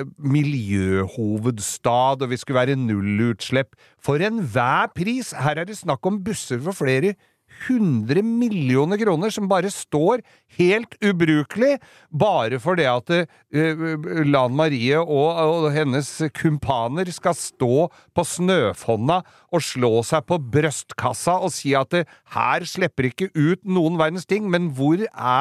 miljøhovedstad, og vi skulle være nullutslipp for enhver pris. Her det snakk om busser for flere 100 millioner kroner som bare står helt ubrukelig, bare for det at Lan Marie og hennes kumpaner skal stå på Snøfonna og slå seg på brøstkassa og si at her slipper ikke ut noen verdens ting, men hvor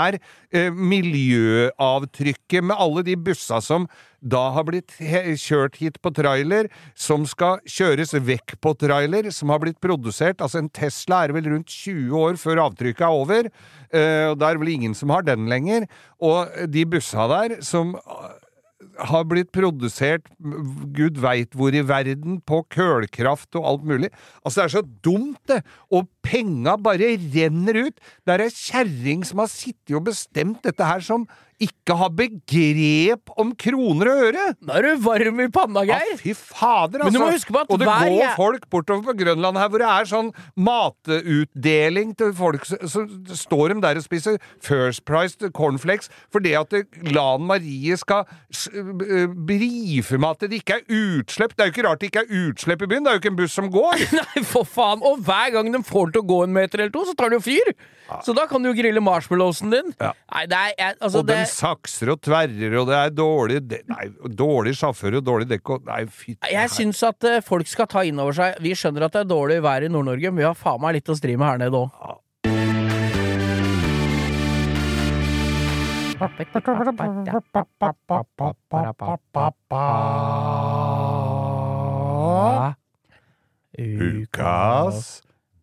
miljøavtrykket med alle de bussa som da har blitt kjørt hit på trailer, som skal kjøres vekk på trailer, som har blitt produsert, altså en Tesla vel rundt 20 år før avtrykket over, og det vel ingen som har den lenger, og de bussa der som har blitt produsert Gud vet hvor i verden på kølkraft og alt mulig. Altså det så dumt det, og penga bare renner ut. Det kjerring som har sittet og bestemt dette her som ikke har begrep om kroner og øre. Da du varm i panna, Geir. Ja, fy fader, altså. Men du må huske på at og det går folk bortover på Grønland her, hvor det sånn matutdeling til folk, så står de der og spiser First Price cornflakes, fordi at Lan Marie skal brife med at det ikke utslipp. Det jo ikke rart det ikke utslipp i byen, det jo ikke en buss som går. Nei, for faen. Og hver gang de får til å gå en meter eller to, så tar de jo fyr. Ja. Så da kan du jo grille marshmallowsen din. Ja. Nei, altså, og de sakser og tverrer, og det dårlig sjåfør og dårlig dekk. Jeg synes at folk skal ta inn over seg. Vi skjønner at det dårlig vær i Nord-Norge, men vi har faen meg litt å stri med her nede også. Ukas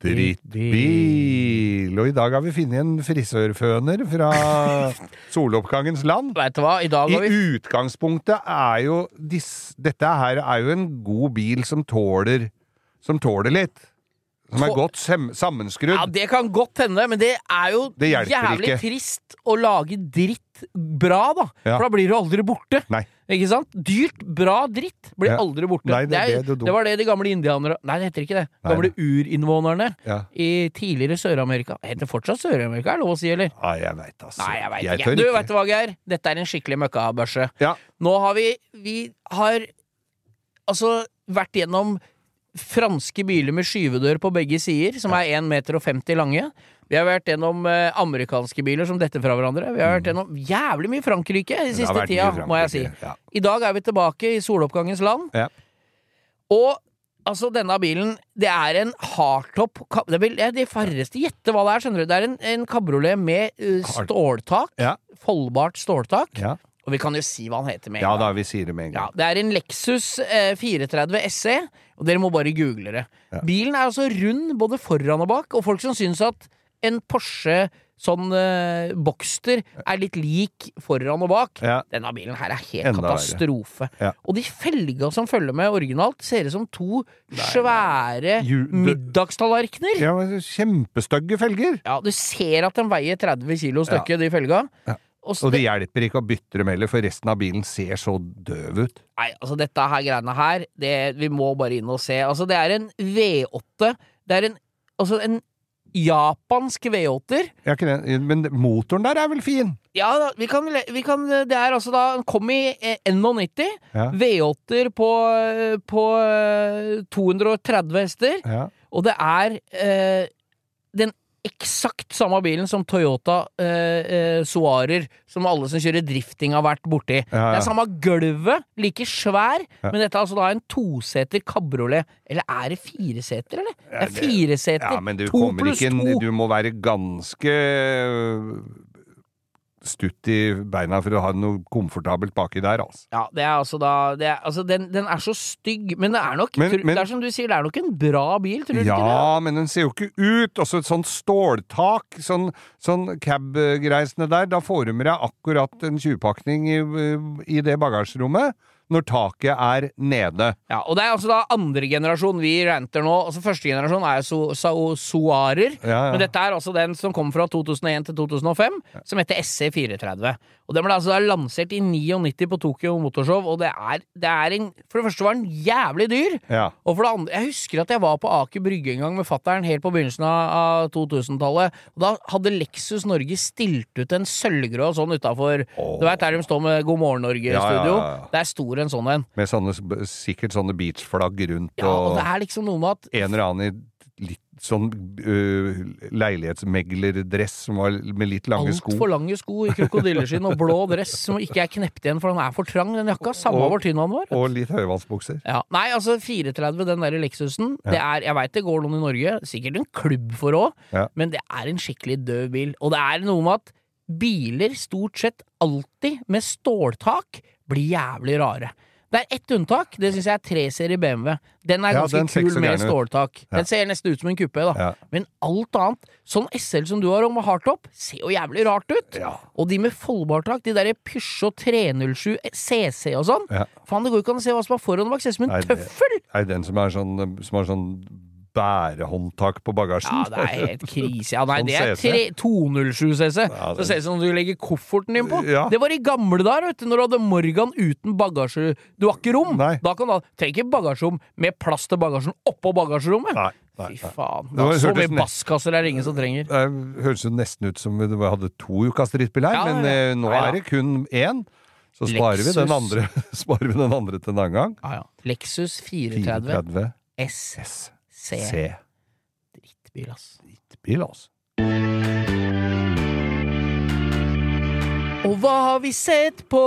drittbil. Og i dag har vi funnet en frisørføner fra soloppgangens land. Vet du hva? I utgangspunktet jo dette her jo en god bil som tåler litt. Som godt sammenskrudd. Ja, det kan godt hende, men det jo jævlig ikke. Trist å lage dritt bra, da. Ja. For da blir du aldri borte. Nei. Ikke sant? Dyrt, bra dritt blir aldri borte. Nei, det var det de gamle indianere. Nei, det heter ikke det. Gamle urinnvånerne i tidligere Sør-Amerika. Det heter fortsatt Sør-Amerika, lov å si, eller? Nei, jeg vet altså. Nei, jeg vet ikke. Du, vet du hva, Geir? Dette en skikkelig møkkabørse. Ja. Nå har vi har altså vært gjennom franske biler med skyvedør på begge sider, som 1,50 meter lange. Vi har vært gjennom amerikanske biler som detter fra hverandre. Vi har vært gjennom jævlig mye Frankrike i siste tida, må jeg si. Ja. I dag vi tilbake i soloppgangens land. Ja. Og altså, denne bilen, det en hardtop. De færreste gjetter hva det skjønner du. Det en kabriolet med ståltak, foldbart ståltak. Ja. Og vi kan jo si hva han heter med en gang. Ja da, vi sier det med en gang. Ja, det en Lexus 430 SE, og dere må bare google det. Ja. Bilen altså rund både foran og bak, og folk som synes at en Porsche sånn Boxster litt lik foran og bak. Ja. Denne bilen her helt katastrofe. Ja. Og de felga som følger med originalt ser ut som to svære middagstallerkener. Ja, kjempestøgge felger. Ja, du ser at den veier 30 kilo stykket, de felga. Ja. Og det hjelper ikke å bytte dem heller, for resten av bilen ser så døv ut. Nei, altså dette her greiene her, vi må bare inn og se. Altså det en V8, det en japansk V8-er. Ja, men motoren der vel fin? Ja, vi kan det altså da, den kom i 91, V8-er på 230 hester, og det den eksakt samme bilen som Toyota Soarer, som alle som kjører drifting har vært borti. Ja. Det samme gulvet, like svær, men dette altså da en 2-seter kabriolet. Eller det 4-seter, eller? Det 4-seter, ja, men 2+2. Du må være ganske stutt i beina for å ha noe komfortabelt baki der, altså. Ja, det altså da den så stygg, men det nok det som du sier, det nok en bra bil, tror du ikke det? Ja, men den ser jo ikke ut. Også et sånt ståltak, sånn cab-greisene der, da får du med deg akkurat en 20-pakning i det bagasjerommet når taket nede. Ja, og det altså da andre generasjon vi renter nå. Altså første generasjon jo Soarer, men dette altså den som kom fra 2001 til 2005, som heter SC430. Og den ble altså da lansert i 99 på Tokyo Motorshow, og det for det første var den jævlig dyr, og for det andre, jeg husker at jeg var på Aker Brygge en gang med fatteren helt på begynnelsen av 2000-tallet, og da hadde Lexus Norge stilt ut en sølvgrå sånn utenfor, du vet der de står med God morgen Norge-studio, det stor en sånn en. Med sikkert sånne beachflagg rundt, og det liksom noe med at en eller annen i litt sånn leilighetsmeglerdress som var med litt lange sko. Alt for lange sko i krokodilleskinn og blå dress som ikke er knept igjen, for den er for trang, den jakka. Samme hvor tynn han var. Og litt høyvannsbukser. Ja. Nei, altså 430, den der Lexusen, det er, jeg vet det går noen i Norge, sikkert en klubb for også, men det er en skikkelig død bil. Og det er noe med at biler stort sett alltid med ståltak blir jævlig rare. Det er ett unntak, det synes jeg er 3-serie BMW. Den er ganske kul med ståltak. Den ser nesten ut som en kuppe, da. Men alt annet, sånn SL som du har med hardtop, ser jo jævlig rart ut. Og de med foldbartak, de der Peugeot 307 CC og sånn, faen, det går ikke an å se hva som er foran bak, ser ut som en tøffel! Nei, den som har sånn bærehåndtak på bagasjen. Ja, det er helt krise. Ja, nei, det er 207 cc. Så ser det som du legger kofferten inn på. Det var i gamle der, vet du, når du hadde Morgan uten bagasje. Du har ikke rom. Da kan du trenger ikke bagasjerom med plass til bagasjen oppå bagasjerommet. Fy faen. Så mye basskasser er det ingen som trenger. Det høres jo nesten ut som vi hadde 2 ukas drittbil her, men nå er det kun 1. Så sparer vi den andre til en annen gang. Lexus 430 S. C. Drittbil, ass. Og hva har vi sett på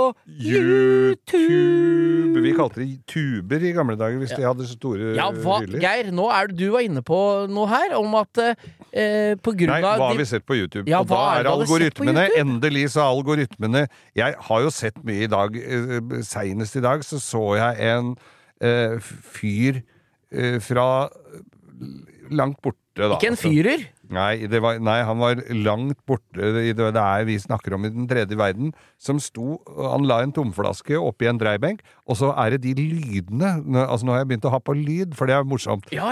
YouTube? Vi kalte det tuber i gamle dager hvis de hadde så store hyller. Geir, nå du var inne på noe her om at på grunn av... Nei, hva har vi sett på YouTube? Og da er algoritmene, endelig så algoritmene... Jeg har jo sett mye i dag, senest i dag så jeg en fyr fra langt borte da. Ikke en fyrer? Nei, han var langt borte vi snakker om i den tredje verden som han la en tomflaske oppi en dreibenk, og så er det de lydene, altså nå har jeg begynt å ha på lyd, for det er morsomt. Ja.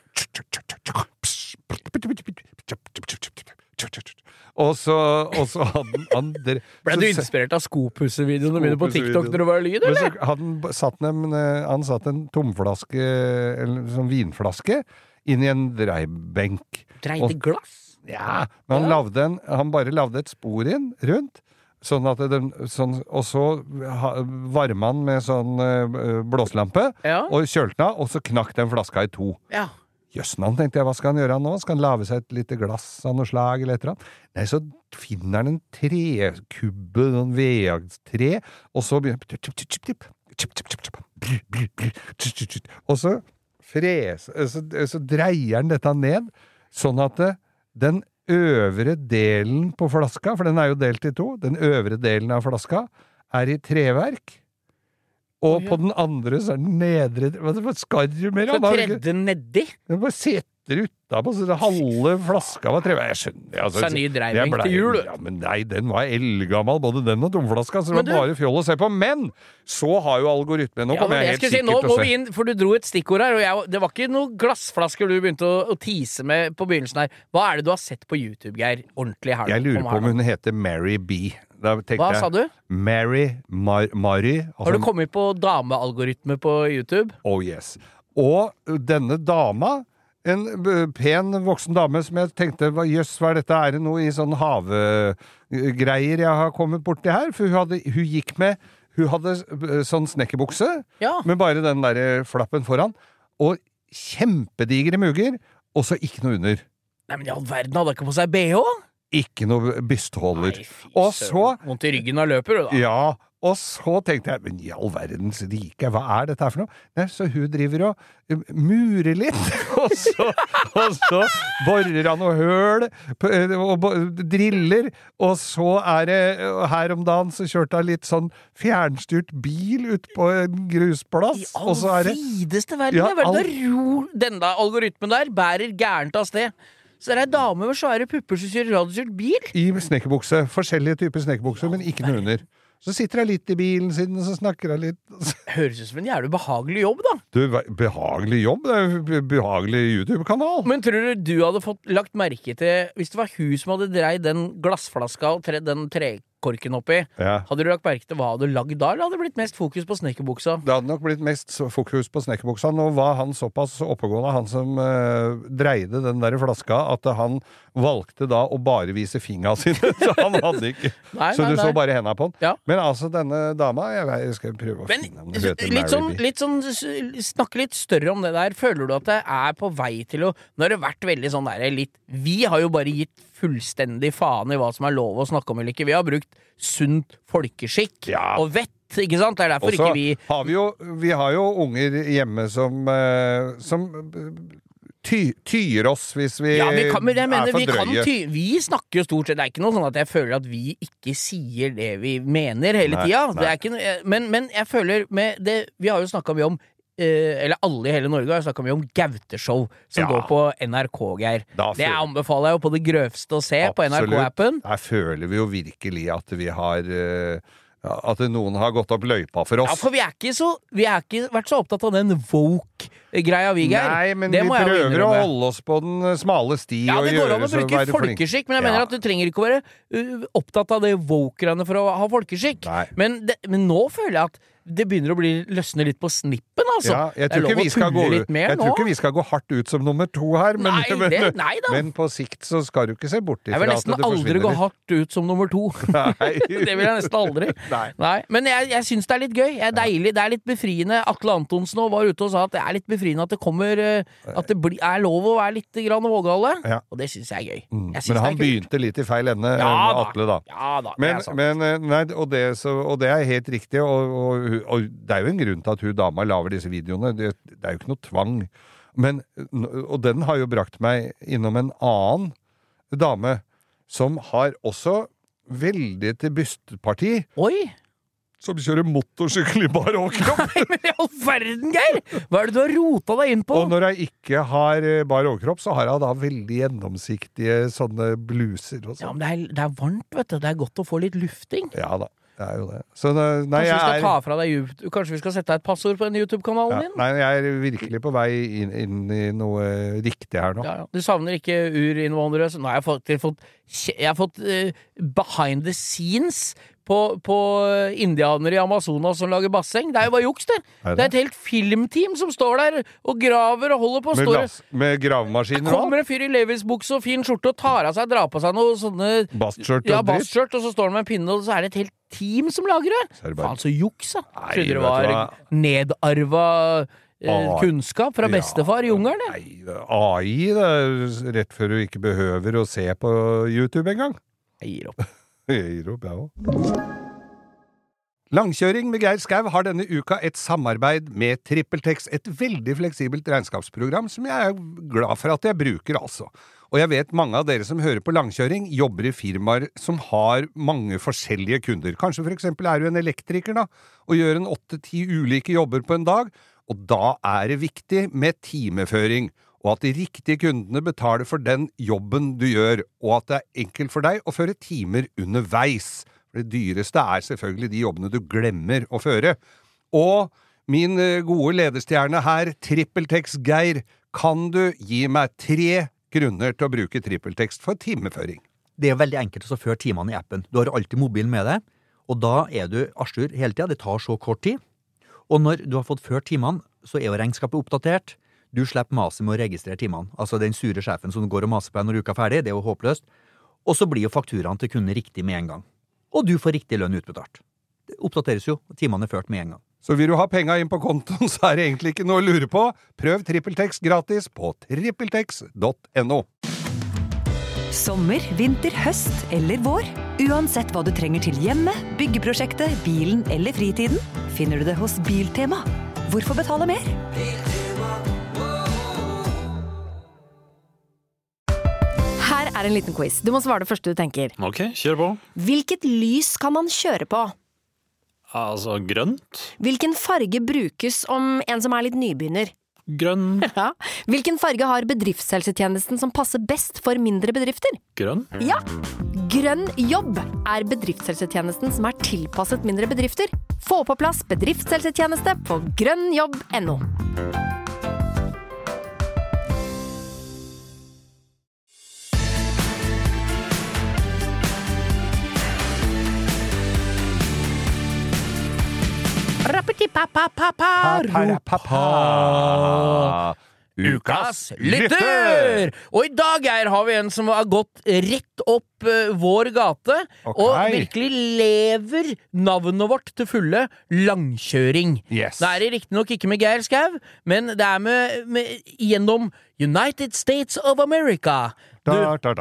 Og så hadde han Ble du inspirert av skopussevideoene mine på TikTok når det var lyd, eller? Han satt en tomflaske, eller sånn vinflaske, inn i en dreibenk. Dreide glass? Ja, men han bare lavde et spor inn rundt, sånn at og så varma han med sånn blåslampe, og kjølte den av, og så knakk den flaska i 2. Ja. Jøssenavn, tenkte jeg, hva skal han gjøre nå? Skal han lave seg et lite glass av noe slag eller et eller annet? Nei, så finner han en trekubbe, noen vedagtre, og så begynner og så dreier han dette ned, sånn at den øvre delen på flaska, for den er jo delt i 2, den øvre delen av flaska er i treverk, og på den andre så er den nedre... Hva skal du mer? Så tredje nedi? Den bare setter utapå, så halve flaska var treverk. Jeg skjønner. Altså, så en ny dreivenk til jul? Ja, men nei, den var eldgammel, både den og tomflaska, så det var bare fjoll å se på. Men så har jo algoritmen... Nå kommer jeg helt sikkert nå må vi inn, for du dro et stikkord her, og det var ikke noen glassflasker du begynte å tease med på begynnelsen her. Hva er det du har sett på YouTube, Geir? Ordentlig her. Jeg lurer på om hun heter Mary B. Hva sa du? Mary. Altså, har du kommet på damealgoritme på YouTube? Oh yes. Og denne dama, en pen voksen dame som jeg tenkte, jøss, hva er dette? Er det noe i sånn havegreier jeg har kommet borti her? For hun hadde sånn snekkerbukse, med bare den der flappen foran, og kjempedigre mugger, og så ikke noe under. Nei, men i all verden, hadde ikke på seg BH? Ikke noe bystholder. Og så... Vondt i ryggen av løper, da. Ja, og så tenkte jeg, men i all verdens rike, hva er dette her for noe? Nei, så hun driver og murer litt, og så borer han og høl, og driller, og så er det, her om dagen så kjørte han litt sånn fjernstyrt bil ut på en grusplass. I all videste verden, denne algoritmen der bærer gærent av sted. Så det er dame med svære pupper som kjører radiostyrt bil? I snekkerbukse. Forskjellige typer snekkerbukser, men ikke noe under. Så sitter jeg litt i bilen sin, og så snakker jeg litt. Høres ut som en jævlig behagelig jobb, da. Du, behagelig jobb? Det er jo behagelig YouTube-kanal. Men tror du hadde fått lagt merke til, hvis det var hun som hadde dreid den glassflaska og den korken oppi. Hadde du lagt merke til hva hadde du lagd da, eller hadde det blitt mest fokus på snekkerbuksa? Det hadde nok blitt mest fokus på snekkerbuksa. Nå var han såpass oppegående, han som dreide den der flaska, at han valgte da å bare vise fingra sine, så han hadde ikke. Så du så bare hendene på han. Men altså, denne dama, jeg skal prøve å finne ham. Litt sånn, snakke litt større om det der. Føler du at det på vei til å, nå har det vært veldig sånn der, vi har jo bare gitt fullstendig faen i hva som lov å snakke om eller ikke. Vi har brukt sunn folkeskikk og vett, ikke sant? Det derfor også ikke vi... Vi har jo unger hjemme som tyr oss hvis vi for drøye. Vi snakker jo stort sett, det ikke noe sånn at jeg føler at vi ikke sier det vi mener hele tida. Det ikke, men jeg føler med det, vi har jo snakket mye om eller alle i hele Norge har snakket mye om Gauteshow som går på NRK, Geir. Det anbefaler jeg jo på det grøvste å se på NRK-appen. Der føler vi jo virkelig at vi har at noen har gått opp løypa for oss. Ja, for vi har ikke vært så opptatt av den woke-greia vi, Geir. Nei, men vi prøver å holde oss på den smale sti og det går an å bruke folkeskikk, men jeg mener at du trenger ikke å være opptatt av det woke-greiene for å ha folkeskikk. Men nå føler jeg at det begynner å løsne litt på snippen, altså. Ja, jeg tror ikke vi skal gå hardt ut som nummer 2 her, men på sikt så skal du ikke se bort ifra at det forsvinner. Jeg vil nesten aldri gå hardt ut som nummer 2. Det vil jeg nesten aldri. Nei. Men jeg synes det litt gøy. Det deilig, det litt befriende. Atle Antonsen var ute og sa at det litt befriende at det kommer, at det lov å være litt grann vågale. Og det synes jeg gøy. Men han begynte litt i feil ende, Atle da. Ja da, og det helt riktig, og det jo en grunn til at hun dama lager disse videoene. Det jo ikke noe tvang. Og den har jo brakt meg innom en annen dame som har også veldig til bystparti. Oi! Som kjører motorsykkel i bar overkropp. Nei, men i all verden, Geir! Hva det du har rotet deg inn på? Og når jeg ikke har bar overkropp, så har jeg da veldig gjennomsiktige sånne bluser og sånn. Ja, men det varmt, vet du. Det godt å få litt lufting. Ja da. Det jo det. Så, kanskje vi skal ta fra deg YouTube, kanskje vi skal sette et passord på den YouTube-kanalen din? Nei, jeg virkelig på vei inn i noe riktig her nå. Du savner ikke urinnvånere? Nå har jeg fått behind the scenes på indianere i Amazonas som lager basseng. Det jo bare juks, det. Det et helt filmteam som står der og graver og holder på. Med gravemaskiner også? Kommer en fyr i Levis-bukse og fin skjorte og tar av seg, drar på seg noe sånne... Bastskjørt og så står han med en pinne, og så det et helt team som lager det. Faen, så juks, da. Trodde det var nedarva kunnskap fra bestefar i jungelen. Nei, AI, det rett før du ikke behøver å se på YouTube engang. Jeg gir opp. Langkjøring med Geir Skau har denne uka et samarbeid med TrippelTex, et veldig fleksibelt regnskapsprogram som jeg glad for at jeg bruker altså. Og jeg vet mange av dere som hører på langkjøring jobber i firmaer som har mange forskjellige kunder. Kanskje for eksempel du en elektriker da, og gjør en 8-10 ulike jobber på en dag, og da det viktig med timeføring. Og at de riktige kundene betaler for den jobben du gjør, og at det enkelt for deg å føre timer underveis. Det dyreste selvfølgelig de jobbene du glemmer å føre. Og min gode lederstjerne her, TrippelTex Geir, kan du gi meg 3 grunner til å bruke TrippelTex for timeføring? Det veldig enkelt å føre timene i appen. Du har alltid mobilen med deg, og da du Arstur hele tiden. Det tar så kort tid. Og når du har fått ført timene, så jo regnskapet oppdatert. Du slipper maset med å registrere timene. Altså den sure sjefen som går og maser på deg når uka ferdig, det jo håpløst. Og så blir jo fakturaen til kunden riktig med en gang. Og du får riktig lønn utbetalt. Det oppdateres jo, og timene ført med en gang. Så vil du ha penga inn på kontoen, så det egentlig ikke noe å lure på. Prøv TrippelTex gratis på trippeltex.no. Sommer, vinter, høst eller vår. Uansett hva du trenger til hjemme, byggeprosjektet, bilen eller fritiden, finner du det hos Biltema. Hvorfor betale mer? Her en liten quiz. Du må svare det første du tenker. Ok, kjør på. Hvilket lys kan man kjøre på? Altså grønt. Hvilken farge brukes om en som litt nybegynner? Grønn. Ja. Hvilken farge har bedriftshelsetjenesten som passer best for mindre bedrifter? Grønn. Ja. Grønn jobb bedriftshelsetjenesten som tilpasset mindre bedrifter. Få på plass bedriftshelsetjeneste på grønnjobb.no. Ukas lytter! Og i dag, Geir, har vi en som har gått rett opp vår gate, og virkelig lever navnet vårt til fulle, langkjøring. Yes. Det er riktignok ikke med Geir Skau, men det er gjennom United States of America. Det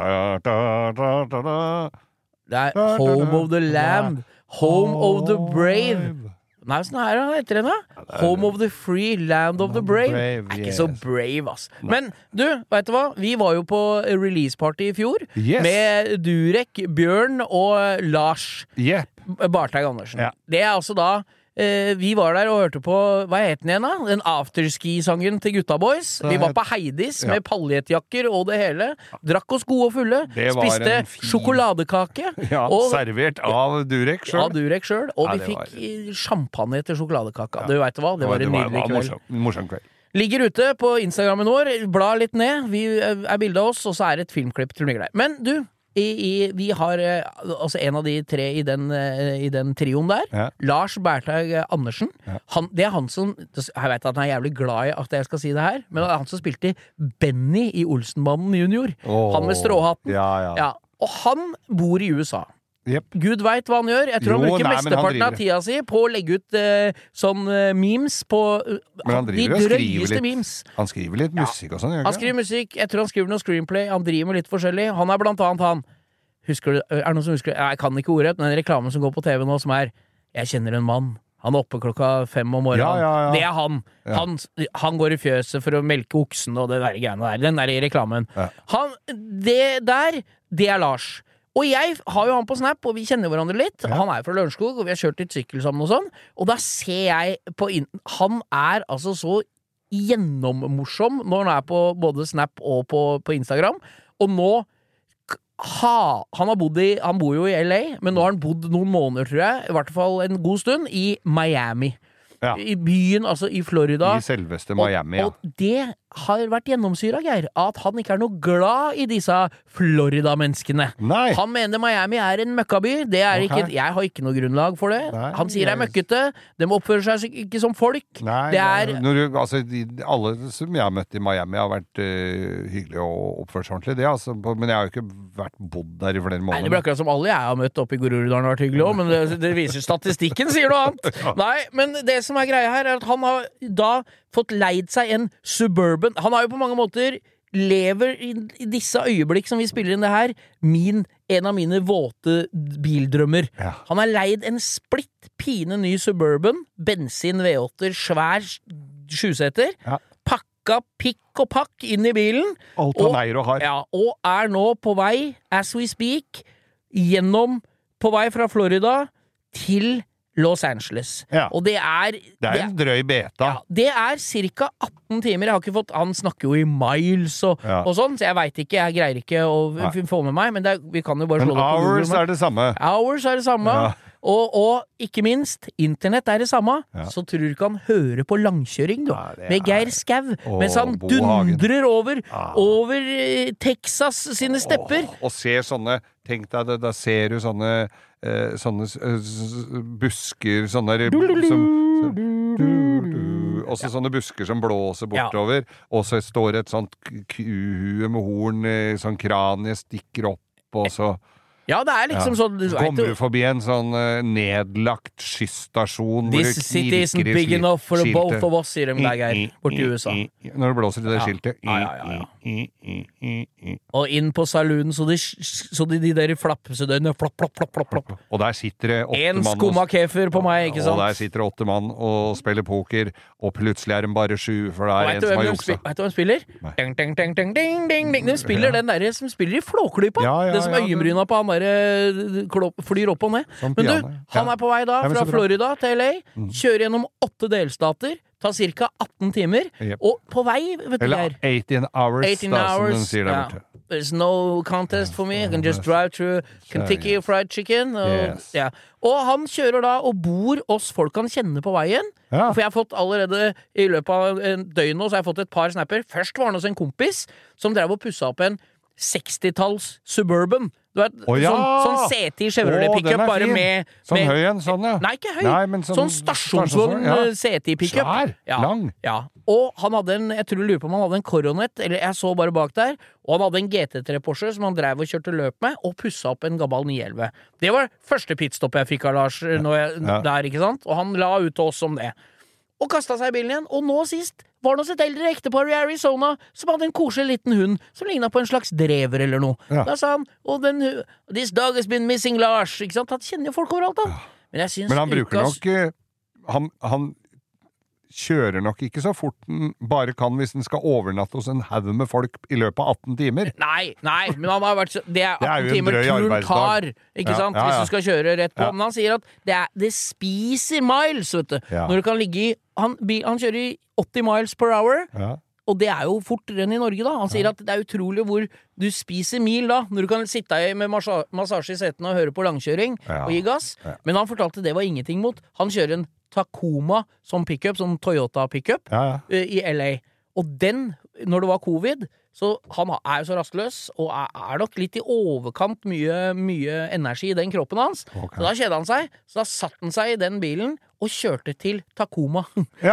er Home of the Land, Home of the Brave. Nei, sånn her heter det da. Home of the Free, Land of the Brave. Ikke så brave, ass. Men du, vet du hva? Vi var jo på release-party i fjor med Durek, Bjørn og Lars Barteig Andersen. Det er altså da vi var der og hørte på, hva het den igjen da? Den afterski-sangen til Gutta Boys. Vi var på Heidis med paljetjakker og det hele. Drakk oss gode og fulle. Spiste sjokoladekake. Og servert av Durek selv. Av Durek selv. Og vi fikk champagne til sjokoladekaka. Du vet hva, det var en nydelig kveld. Morsom kveld. Ligger ute på Instagrammen vår. Bla litt ned. Vi er bildet av oss, og så er det et filmklipp til ligger der. Men du, vi har altså en av de tre i den trioen der, Lars Berteig Andersen. Det er han som, jeg vet at han er jævlig glad i at jeg skal si det her, men det er han som spilte Benny i Olsenbanden Junior. Han med stråhatten. Og han bor i USA. Gud vet hva han gjør. Jeg tror han bruker mesteparten av tida si på å legge ut sånn memes på de drøyeste memes. Han skriver litt musikk og sånn, gjør han skriver musikk, jeg tror han skriver noe screenplay. Han driver med litt forskjellig. Han er blant annet han. Husker du, er det noen som husker? Jeg kan ikke ordet, men den reklamen som går på TV nå som er Jeg kjenner en mann. Han er oppe 5:00 om morgenen. Det er han. Han går i fjøset for å melke oksen og det der greiene der. Den der i reklamen. Det er Lars. Og jeg har jo han på Snap, og vi kjenner hverandre litt. Han er fra Lørenskog, og vi har kjørt litt sykkel sammen og sånn. Og da ser jeg på han er altså så gjennommorsom når han er på både Snap og på Instagram. Og nå han bor jo i LA, men nå har han bodd noen måneder, tror jeg, i hvert fall en god stund, i Miami. I byen, altså i Florida. I selveste Miami, og det har vært gjennomsyret, Geir, at han ikke er noe glad i disse Florida-menneskene. Han mener Miami er en møkkaby. Det er ikke, jeg har ikke noe grunnlag for det. Han sier det er møkkete. De oppfører seg ikke som folk. Alle som jeg har møtt i Miami har vært hyggelige og oppført seg ordentlig, men jeg har jo ikke bodd der i flere måneder. Nei, det blir akkurat som alle jeg har møtt oppe i Groruddalen har vært hyggelig også, men det viser statistikken, sier noe annet. Nei, men det som er greia her, er at han har da fått leid seg en Suburban. Han har jo på mange måter lever i disse øyeblikk som vi spiller inn det her, en av mine våte bildrømmer. Han har leid en splitt pine ny Suburban, bensin V8, svær 7-seter, pakka pikk og pakk inn i bilen, alt han eier og har. Og er nå på vei, as we speak, på vei fra Florida til Los Angeles. Og det er en drøy beta. Det er cirka 18 timer. Jeg har ikke fått, han snakker jo i miles og sånn, så jeg vet ikke, jeg greier ikke å få med meg, men vi kan jo bare slå det på Google. Hours er det samme. Hours er det samme. Og ikke minst, internett er det samme. Så tror du ikke han hører på langkjøring, med Geir Skau, mens han dundrer over Texas sine stepper. Og ser sånne, tenk deg, da ser du sånne busker, også sånne busker som blåser bortover, og så står et sånt kuhue med horn, sånn kranie stikker opp, og så det er liksom sånn kommer du forbi en sånn nedlagt skystasjon This city isn't big enough for both of us, sier de der, Geir, borti USA. Når det blåser til det skiltet. Og inn på saloonen, så de der flappsedøyene, flopp. Og der sitter det 8 mann. En skummakefer på meg, ikke sant? Og der sitter 8 mann og spiller poker, og plutselig er de bare 7, for det er en som har juksa. Vet du hva de spiller? Ding, ding, ding, ding, ding, ding, ding. De spiller den der som spiller i Flåklypa. Det som øyenbryna på han der flyr opp og ned. Men du, han er på vei da fra Florida til LA, kjører gjennom 8 delstater, tar cirka 18 timer, og på vei, vet du der. Eller 18 hours, som den sier der borte. There's no contest for me, I can just drive through Kentucky Fried Chicken. Og han kjører da og bor hos folk han kjenner på veien. For jeg har fått allerede i løpet av en døgn nå, så har jeg fått et par snapper. Først var han hos en kompis som drev og pusset opp en 60-talls Suburban. Du vet, ja! sånn sete i Chevrolet pickup, bare med Sånn høy en, sånn, ja. Nei, ikke høy. Nei, men sånn stasjonsvogn sete i pickup. Svær, lang. Ja. Og han hadde jeg tror lurer på om han hadde en Coronet, eller jeg så bare bak der, og han hadde en GT3 Porsche som han drev og kjørte løp med, og pussa opp en gammel 911. Det var første pitstop jeg fikk av Lars der, ikke sant? Og han la ut til oss om det. Og kastet seg i bilen igjen, og nå sist var det hos et eldre ektepar i Arizona som hadde en koselig liten hund som lignet på en slags drever eller noe. Da sa han, this dog has been missing Lars, ikke sant? Han kjenner jo folk overalt da. Men han bruker nok, han kjører nok ikke så fort den bare kan hvis den skal overnatte hos en haug med folk i løpet av 18 timer. Nei, men han har vært det er 18 jo timer turen tar, ikke sant? Ja. Hvis du skal kjøre rett på. Men han sier at det spiser miles, vet du. Når du kan ligge i han kjører i 80 miles per hour, og det er jo fortere enn i Norge da. Han sier at det er utrolig hvor du spiser mil da, når du kan sitte med massasje i setene og høre på langkjøring og gi gass. Men han fortalte det var ingenting mot. Han kjører en Tacoma som pickup, som Toyota pickup i LA. Og den, når det var covid, så han er jo så rastløs, og er nok litt i overkant mye energi i den kroppen hans. Så da kjede han seg, så da satt han seg i den bilen og kjørte til Tacoma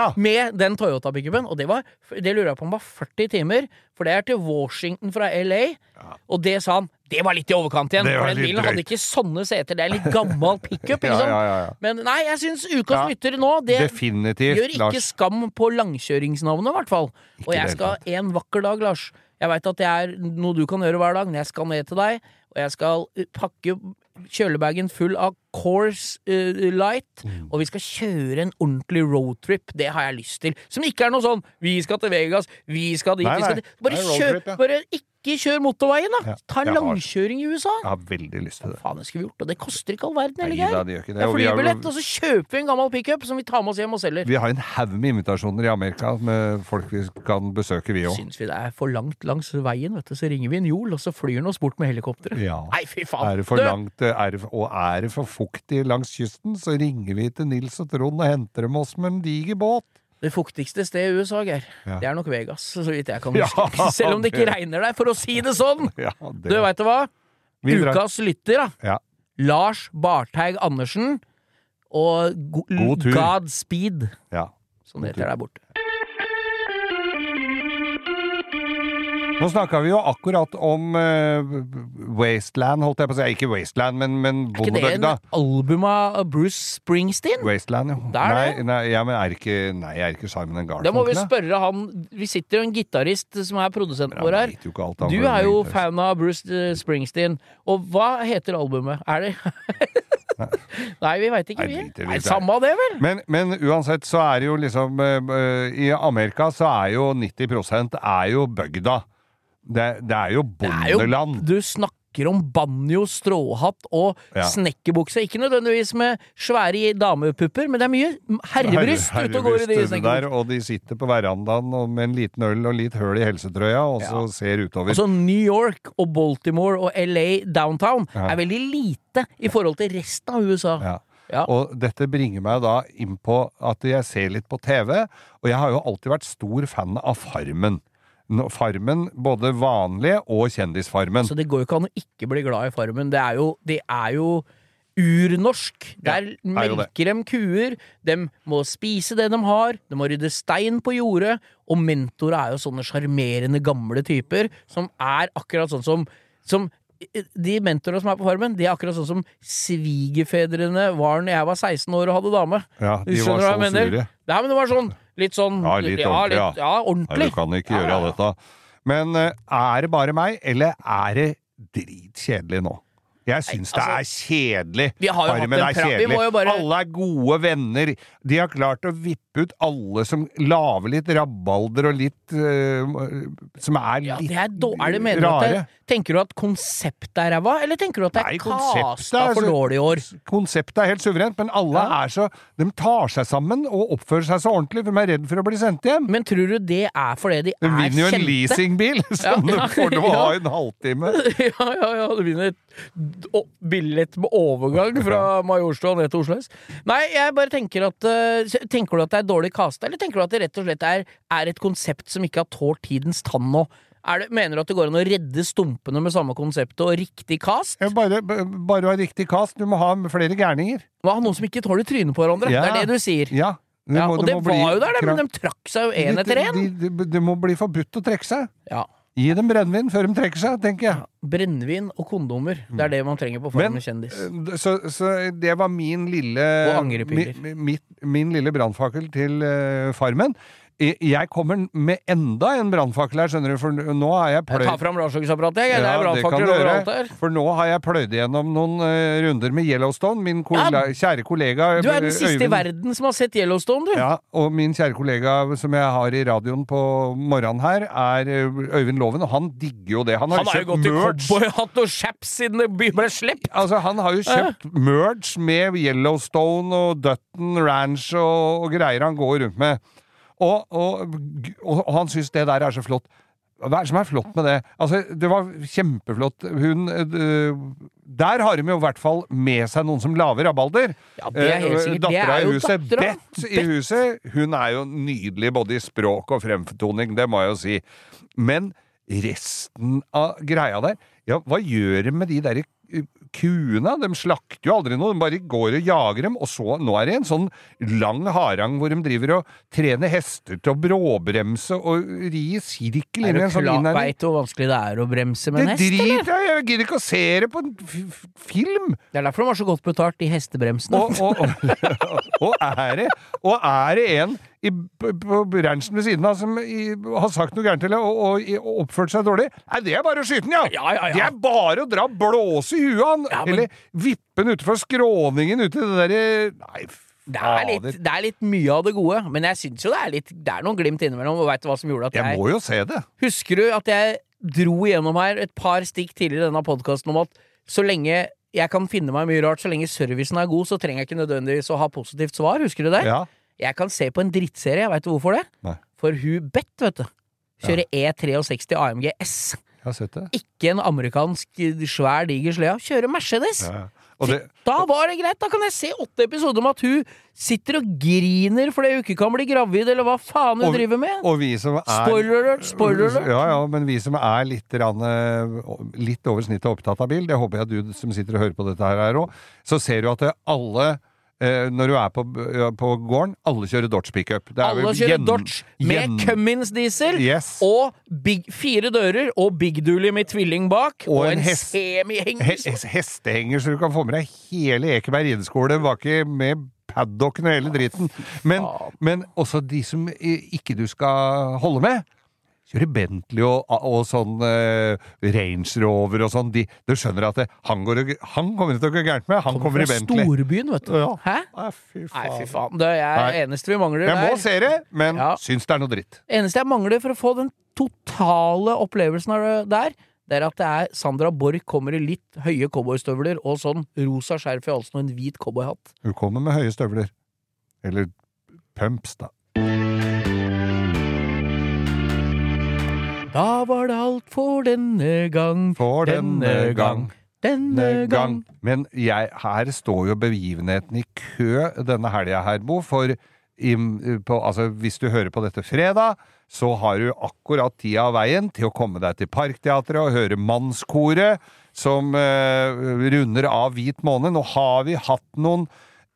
med den Toyota pickupen, og det lurer jeg på om var 40 timer, for det er til Washington fra LA, og det sa han, det var litt i overkant igjen, for den bilen hadde ikke sånne seter, det er en litt gammel pickup, ikke sant? Men nei, jeg synes ukas lytter nå, det gjør ikke skam på langkjøringsnavnet i hvert fall. Og jeg skal en vakker dag, Lars, jeg vet at det er noe du kan gjøre hver dag, men jeg skal ned til deg, og jeg skal pakke kjølebagen full av Coors Light, og vi skal kjøre en ordentlig roadtrip. Det har jeg lyst til. Som ikke er noe sånn, vi skal til Vegas, vi skal dit, vi skal dit. Bare ikke kjør motorveien da. Ta en langkjøring i USA. Jeg har veldig lyst til det. Faen, jeg skulle gjort det. Det koster ikke all verden, eller Nei, det gjør ikke det. Jeg flybillett, og så kjøper vi en gammel pickup som vi tar med oss hjem og selger. Vi har en haug med invitasjoner i Amerika med folk vi kan besøke, vi også. Syns vi det er for langt langs veien, vet du, så ringer vi en jol, og så flyr den oss bort med helikopteret. Nei, fy faen. Er det for langt, er det for fuktig langs kysten, så ringer vi til Nils og Trond og henter dem oss med en diger båt. Det fuktigste stedet i USA, Geir, det er nok Vegas, så vidt jeg kan huske. Selv om det ikke regner der, for å si det sånn! Du, vet du hva? Ukas lytter, da. Lars Barteig Andersen og Godspeed. Sånn heter det der borte. Nå snakket vi jo akkurat om Wasteland, holdt jeg på å si. Ikke Wasteland, men Bondebygda. Er ikke det en album av Bruce Springsteen? Wasteland, jo. Men jeg er ikke Simon & Garfunkel. Da må vi spørre han. Vi sitter jo en gitarist som er produsenten vår her. Du er jo fan av Bruce Springsteen. Og hva heter albumet? Er det... Nei, vi vet ikke vi. Samme det vel? Men uansett så er det jo liksom i Amerika så er jo 90% er jo bygda. Det er jo bondeland. Du snakker om banjo, stråhatt og snekkerbukse. Ikke nødvendigvis med svære damepupper, men det er mye herrebryst ute og går i de snekkerbukser. Og de sitter på verandaen med en liten øl og litt høl i helsetrøya, og så ser utover. Altså New York og Baltimore og LA downtown er veldig lite i forhold til resten av USA. Og dette bringer meg da inn på at jeg ser litt på TV, og jeg har jo alltid vært stor fan av Farmen. Farmen, både vanlige og kjendisfarmen. Så det går jo ikke an å ikke bli glad i Farmen. Det er jo urnorsk. Der melker dem kuer, de må spise det de har, de må rydde stein på jordet, og mentorer er jo sånne charmerende gamle typer, som er akkurat sånn som de mentorene som er på Farmen, de er akkurat sånn som svigerfedrene var når jeg var 16 år og hadde dame. Ja, de var så sure. Ja, men det var sånn litt sånn... litt ordentlig. Ordentlig. Nei, du kan ikke gjøre dette. Men er det bare meg, eller er det dritkjedelig nå? Jeg synes det er kjedelig. Farmen er kjedelig. Alle er gode venner. De har klart å vippe ut alle som laver litt rabalder og litt som er litt rare. Tenker du at konseptet er ræva, eller tenker du at det er kasta for dårlig år? Konseptet er helt suverent, men alle er så... De tar seg sammen og oppfører seg så ordentlig, for de er redd for å bli sendt hjem. Men tror du det er fordi de er kjente? De vinner jo en leasingbil, som du får til å ha en halvtime. Ja, du vinner et billett med overgang fra Majorstua ned til Oslo S. Nei, jeg bare tenker at tenker du at det er dårlig kasta, eller tenker du at det rett og slett er et konsept som ikke har tålt tidens tann nå? Mener du at det går an å redde stumpene med samme konseptet og riktig cast? Bare å ha riktig cast. Du må ha flere gærninger. Du må ha noen som ikke tåler trynet på hverandre. Det er det du sier. Ja. Og det var jo der, men de trakk seg jo en etter en. Det må bli forbudt å trekke seg. Ja. Gi dem brennvin før de trekker seg, tenker jeg. Brennvin og kondomer, det er det man trenger på form med kjendis. Så det var min lille min lille brannfakkel til Farmen. Jeg kommer med enda en brannfakkel her, skjønner du, for nå har jeg pløyd... Jeg tar frem ravsløksapparatet, jeg. Det er brannfakler overalt her. For nå har jeg pløyd igjennom noen runder med Yellowstone. Min kjære kollega... Du er den siste i verden som har sett Yellowstone, du. Ja, og min kjære kollega som jeg har i radioen på morgenen her, er Øyvind Loven, og han digger jo det. Han har jo gått i cowboyhatt og chaps siden det ble slept. Altså, han har jo kjøpt merge med Yellowstone og Dutton Ranch og greier han går rundt med. Og han synes det der er så flott. Hva er det som er flott med det? Altså, det var kjempeflott. Der har de jo i hvert fall med seg noen som laver rabalder. Ja, det er helt sikkert. Det er jo dattera. Beth i huset, hun er jo nydelig både i språk og fremtoning, det må jeg jo si. Men resten av greia der, ja, hva gjør de med de der kuene? De slakter jo aldri noe, de bare går og jager dem, og så, nå er det en sånn lang harang hvor de driver og trener hester til å bråbremse og ri i sirkel inn i en sånn innhæring. Vet du hvor vanskelig det er å bremse med en hest, eller? Det driter jeg gidder ikke å se det på en film. Det er derfor de har så godt betalt i hestebremsene. Og er det en på ranchen ved siden av som har sagt noe gærent til det og oppført seg dårlig? Nei, det er bare å skyte den, ja! Det er bare å dra blåse i huet han, eller vippe den utenfor skråningen ute i det der... Nei, det er litt mye av det gode, men jeg synes jo det er noen glimt innimellom, og vet du hva som gjorde at jeg må jo se det. Husker du at jeg dro igjennom her et par stikk tidligere i denne podcasten om at så lenge jeg kan finne meg mye rart, så lenge servicen er god, så trenger jeg ikke nødvendigvis å ha positivt svar, husker du det? Ja. Jeg kan se på en drittserie, vet du hvorfor det? Nei. For hun Bett, vet du, kjører E63 AMG S. Jeg har sett det. Ikke en amerikansk svær diger slea, kjører Mercedes. Ja. Da var det greit, da kan jeg se 8 episoder om at hun sitter og griner fordi hun ikke kan bli gravid, eller hva faen hun driver med. Og vi som er... Spoiler alert. Ja, men vi som er litt over snittet opptatt av bil, det håper jeg du som sitter og hører på dette her også, så ser du at alle... når du er på gården, alle kjører Dodge pickup. Alle kjører Dodge med Cummins diesel, og 4 dører, og Big Dooley med tvilling bak, og en semi-henger. Hestehenger, så du kan få med deg hele Ekeberg rideskole baki med paddocken og hele dritten. Men også de som ikke du skal holde med, kjører Bentley og sånn Range Rover og sånn. Du skjønner at han kommer til å gå gærent med. Han kommer i Bentley. Storbyen, vet du. Ja. Hæ? Nei, fy faen. Nei, fy faen. Det er eneste vi mangler. Jeg må se det, men syns det er noe dritt. Eneste jeg mangler for å få den totale opplevelsen av det er at det er Sandra Borch kommer i litt høye cowboystøvler og sånn rosa skjerf i halsen og en hvit cowboyhatt. Hun kommer med høye støvler. Eller pumps, da. Da var det alt for denne gang. Denne gang. Men her står jo begivenheten i kø denne helga her, Bo, for hvis du hører på dette fredag, så har du akkurat tida av veien til å komme deg til Parkteatret og høre Mannskoret, som runder av Hvit måned. Nå har vi hatt noen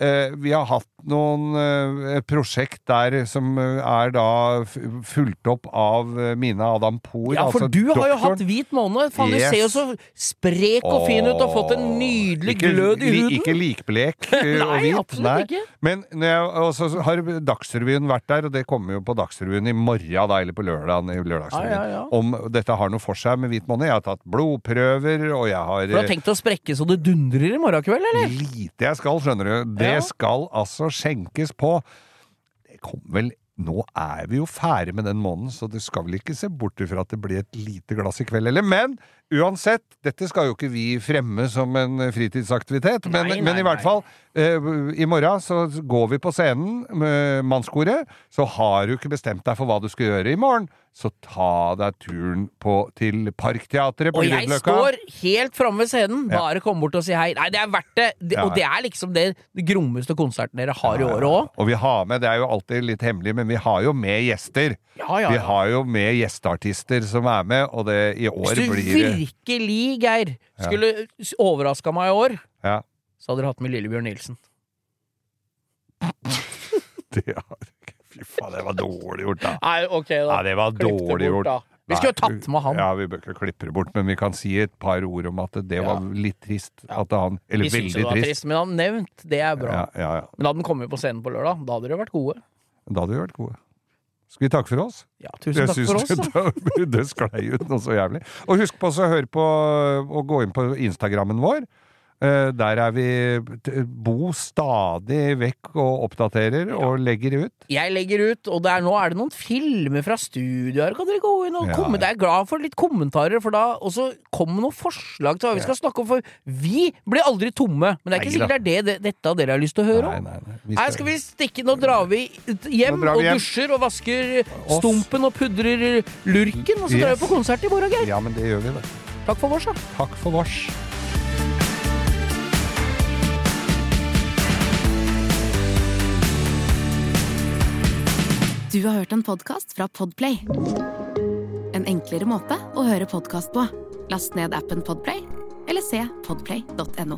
et prosjekt der som er da fulgt opp av Mina Adam Poor. Ja, for du har jo hatt hvit måned. Faen, du ser jo så sprek og fin ut og fått en nydelig glød i huden. Ikke likblek og hvit. Absolutt ikke. Men så har Dagsrevyen vært der, og det kommer jo på Dagsrevyen i morgen da, eller på lørdagsrevyen. Om dette har noe for seg med hvit måned. Jeg har tatt blodprøver, og jeg har... For du har tenkt å sprekke så det dundrer i morgen kveld, eller? Lite jeg skal, skjønner du. Det skal altså skjenkes på. Det kommer vel, nå er vi jo ferdig med den måneden, så du skal vel ikke se bort fra at det blir et lite glass i kveld, eller? Men uansett, dette skal jo ikke vi fremme som en fritidsaktivitet, men i hvert fall, i morgen så går vi på scenen med Mannskoret, så har du ikke bestemt deg for hva du skal gjøre i morgen. så ta deg turen til Parkteatret på Og jeg Grünerløkka. står helt framme ved scenen, bare kom bort og si hei. Nei, det er verdt det. Og det er liksom det grommeste konserten dere har i året også. Og vi har med, det er jo alltid litt hemmelig, men vi har jo med gjester. Ja. Vi har jo med gjesteartister som er med, og det i år blir det... Hvis du virkelig, Geir, skulle overraska meg i år, så hadde du hatt med Lillebjørn Nilsen. Fy faen, det var dårlig gjort da. Nei, ok da. Ja, det var dårlig gjort. Vi skulle jo tatt med han. Ja, vi bør ikke klippe det bort, men vi kan si et par ord om at det var litt trist at han, eller Vi synes veldig det var trist. trist, men han nevnt, det er bra. Ja. Men hadde han kommet på scenen på lørdag, da hadde dere vært gode. Da hadde vi vært gode. Skal vi takke for oss? Ja, tusen takk for oss da. Det sklei ut noe så jævlig. Og husk på å høre på, og gå inn på Instagrammen vår. Der er vi Bo stadig vekk og oppdaterer og legger ut. Jeg legger ut, og nå er det noen filmer fra studio her. Kan dere gå inn og komme? Jeg er glad for litt kommentarer, for da også kommer noen forslag til hva vi skal snakke om, for vi blir aldri tomme. Men det er ikke sikkert det er dette dere har lyst til å høre om. Nei, skal vi stikke, nå drar vi hjem og dusjer og vasker stumpen og pudrer lurken, og så drar vi på konsert i morgen, Geir. Ja, men det gjør vi det. Takk for vårs, da. Takk for vårs. Du har hørt en podcast fra Podplay. En enklere måte å høre podcast på. Last ned appen Podplay, eller se podplay.no.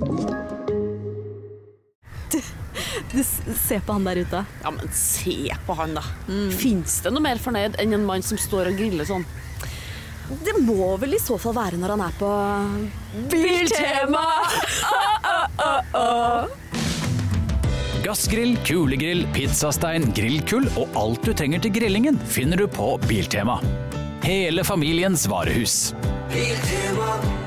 Du, se på han der ute. Ja, men se på han da. Finnes det noe mer fornøyd enn en mann som står og griller sånn? Det må vel i så fall være når han er på Biltema! Gassgrill, kulegrill, pizzastein, grillkull og alt du trenger til grillingen finner du på Biltema. Hele familiens varehus. Biltema.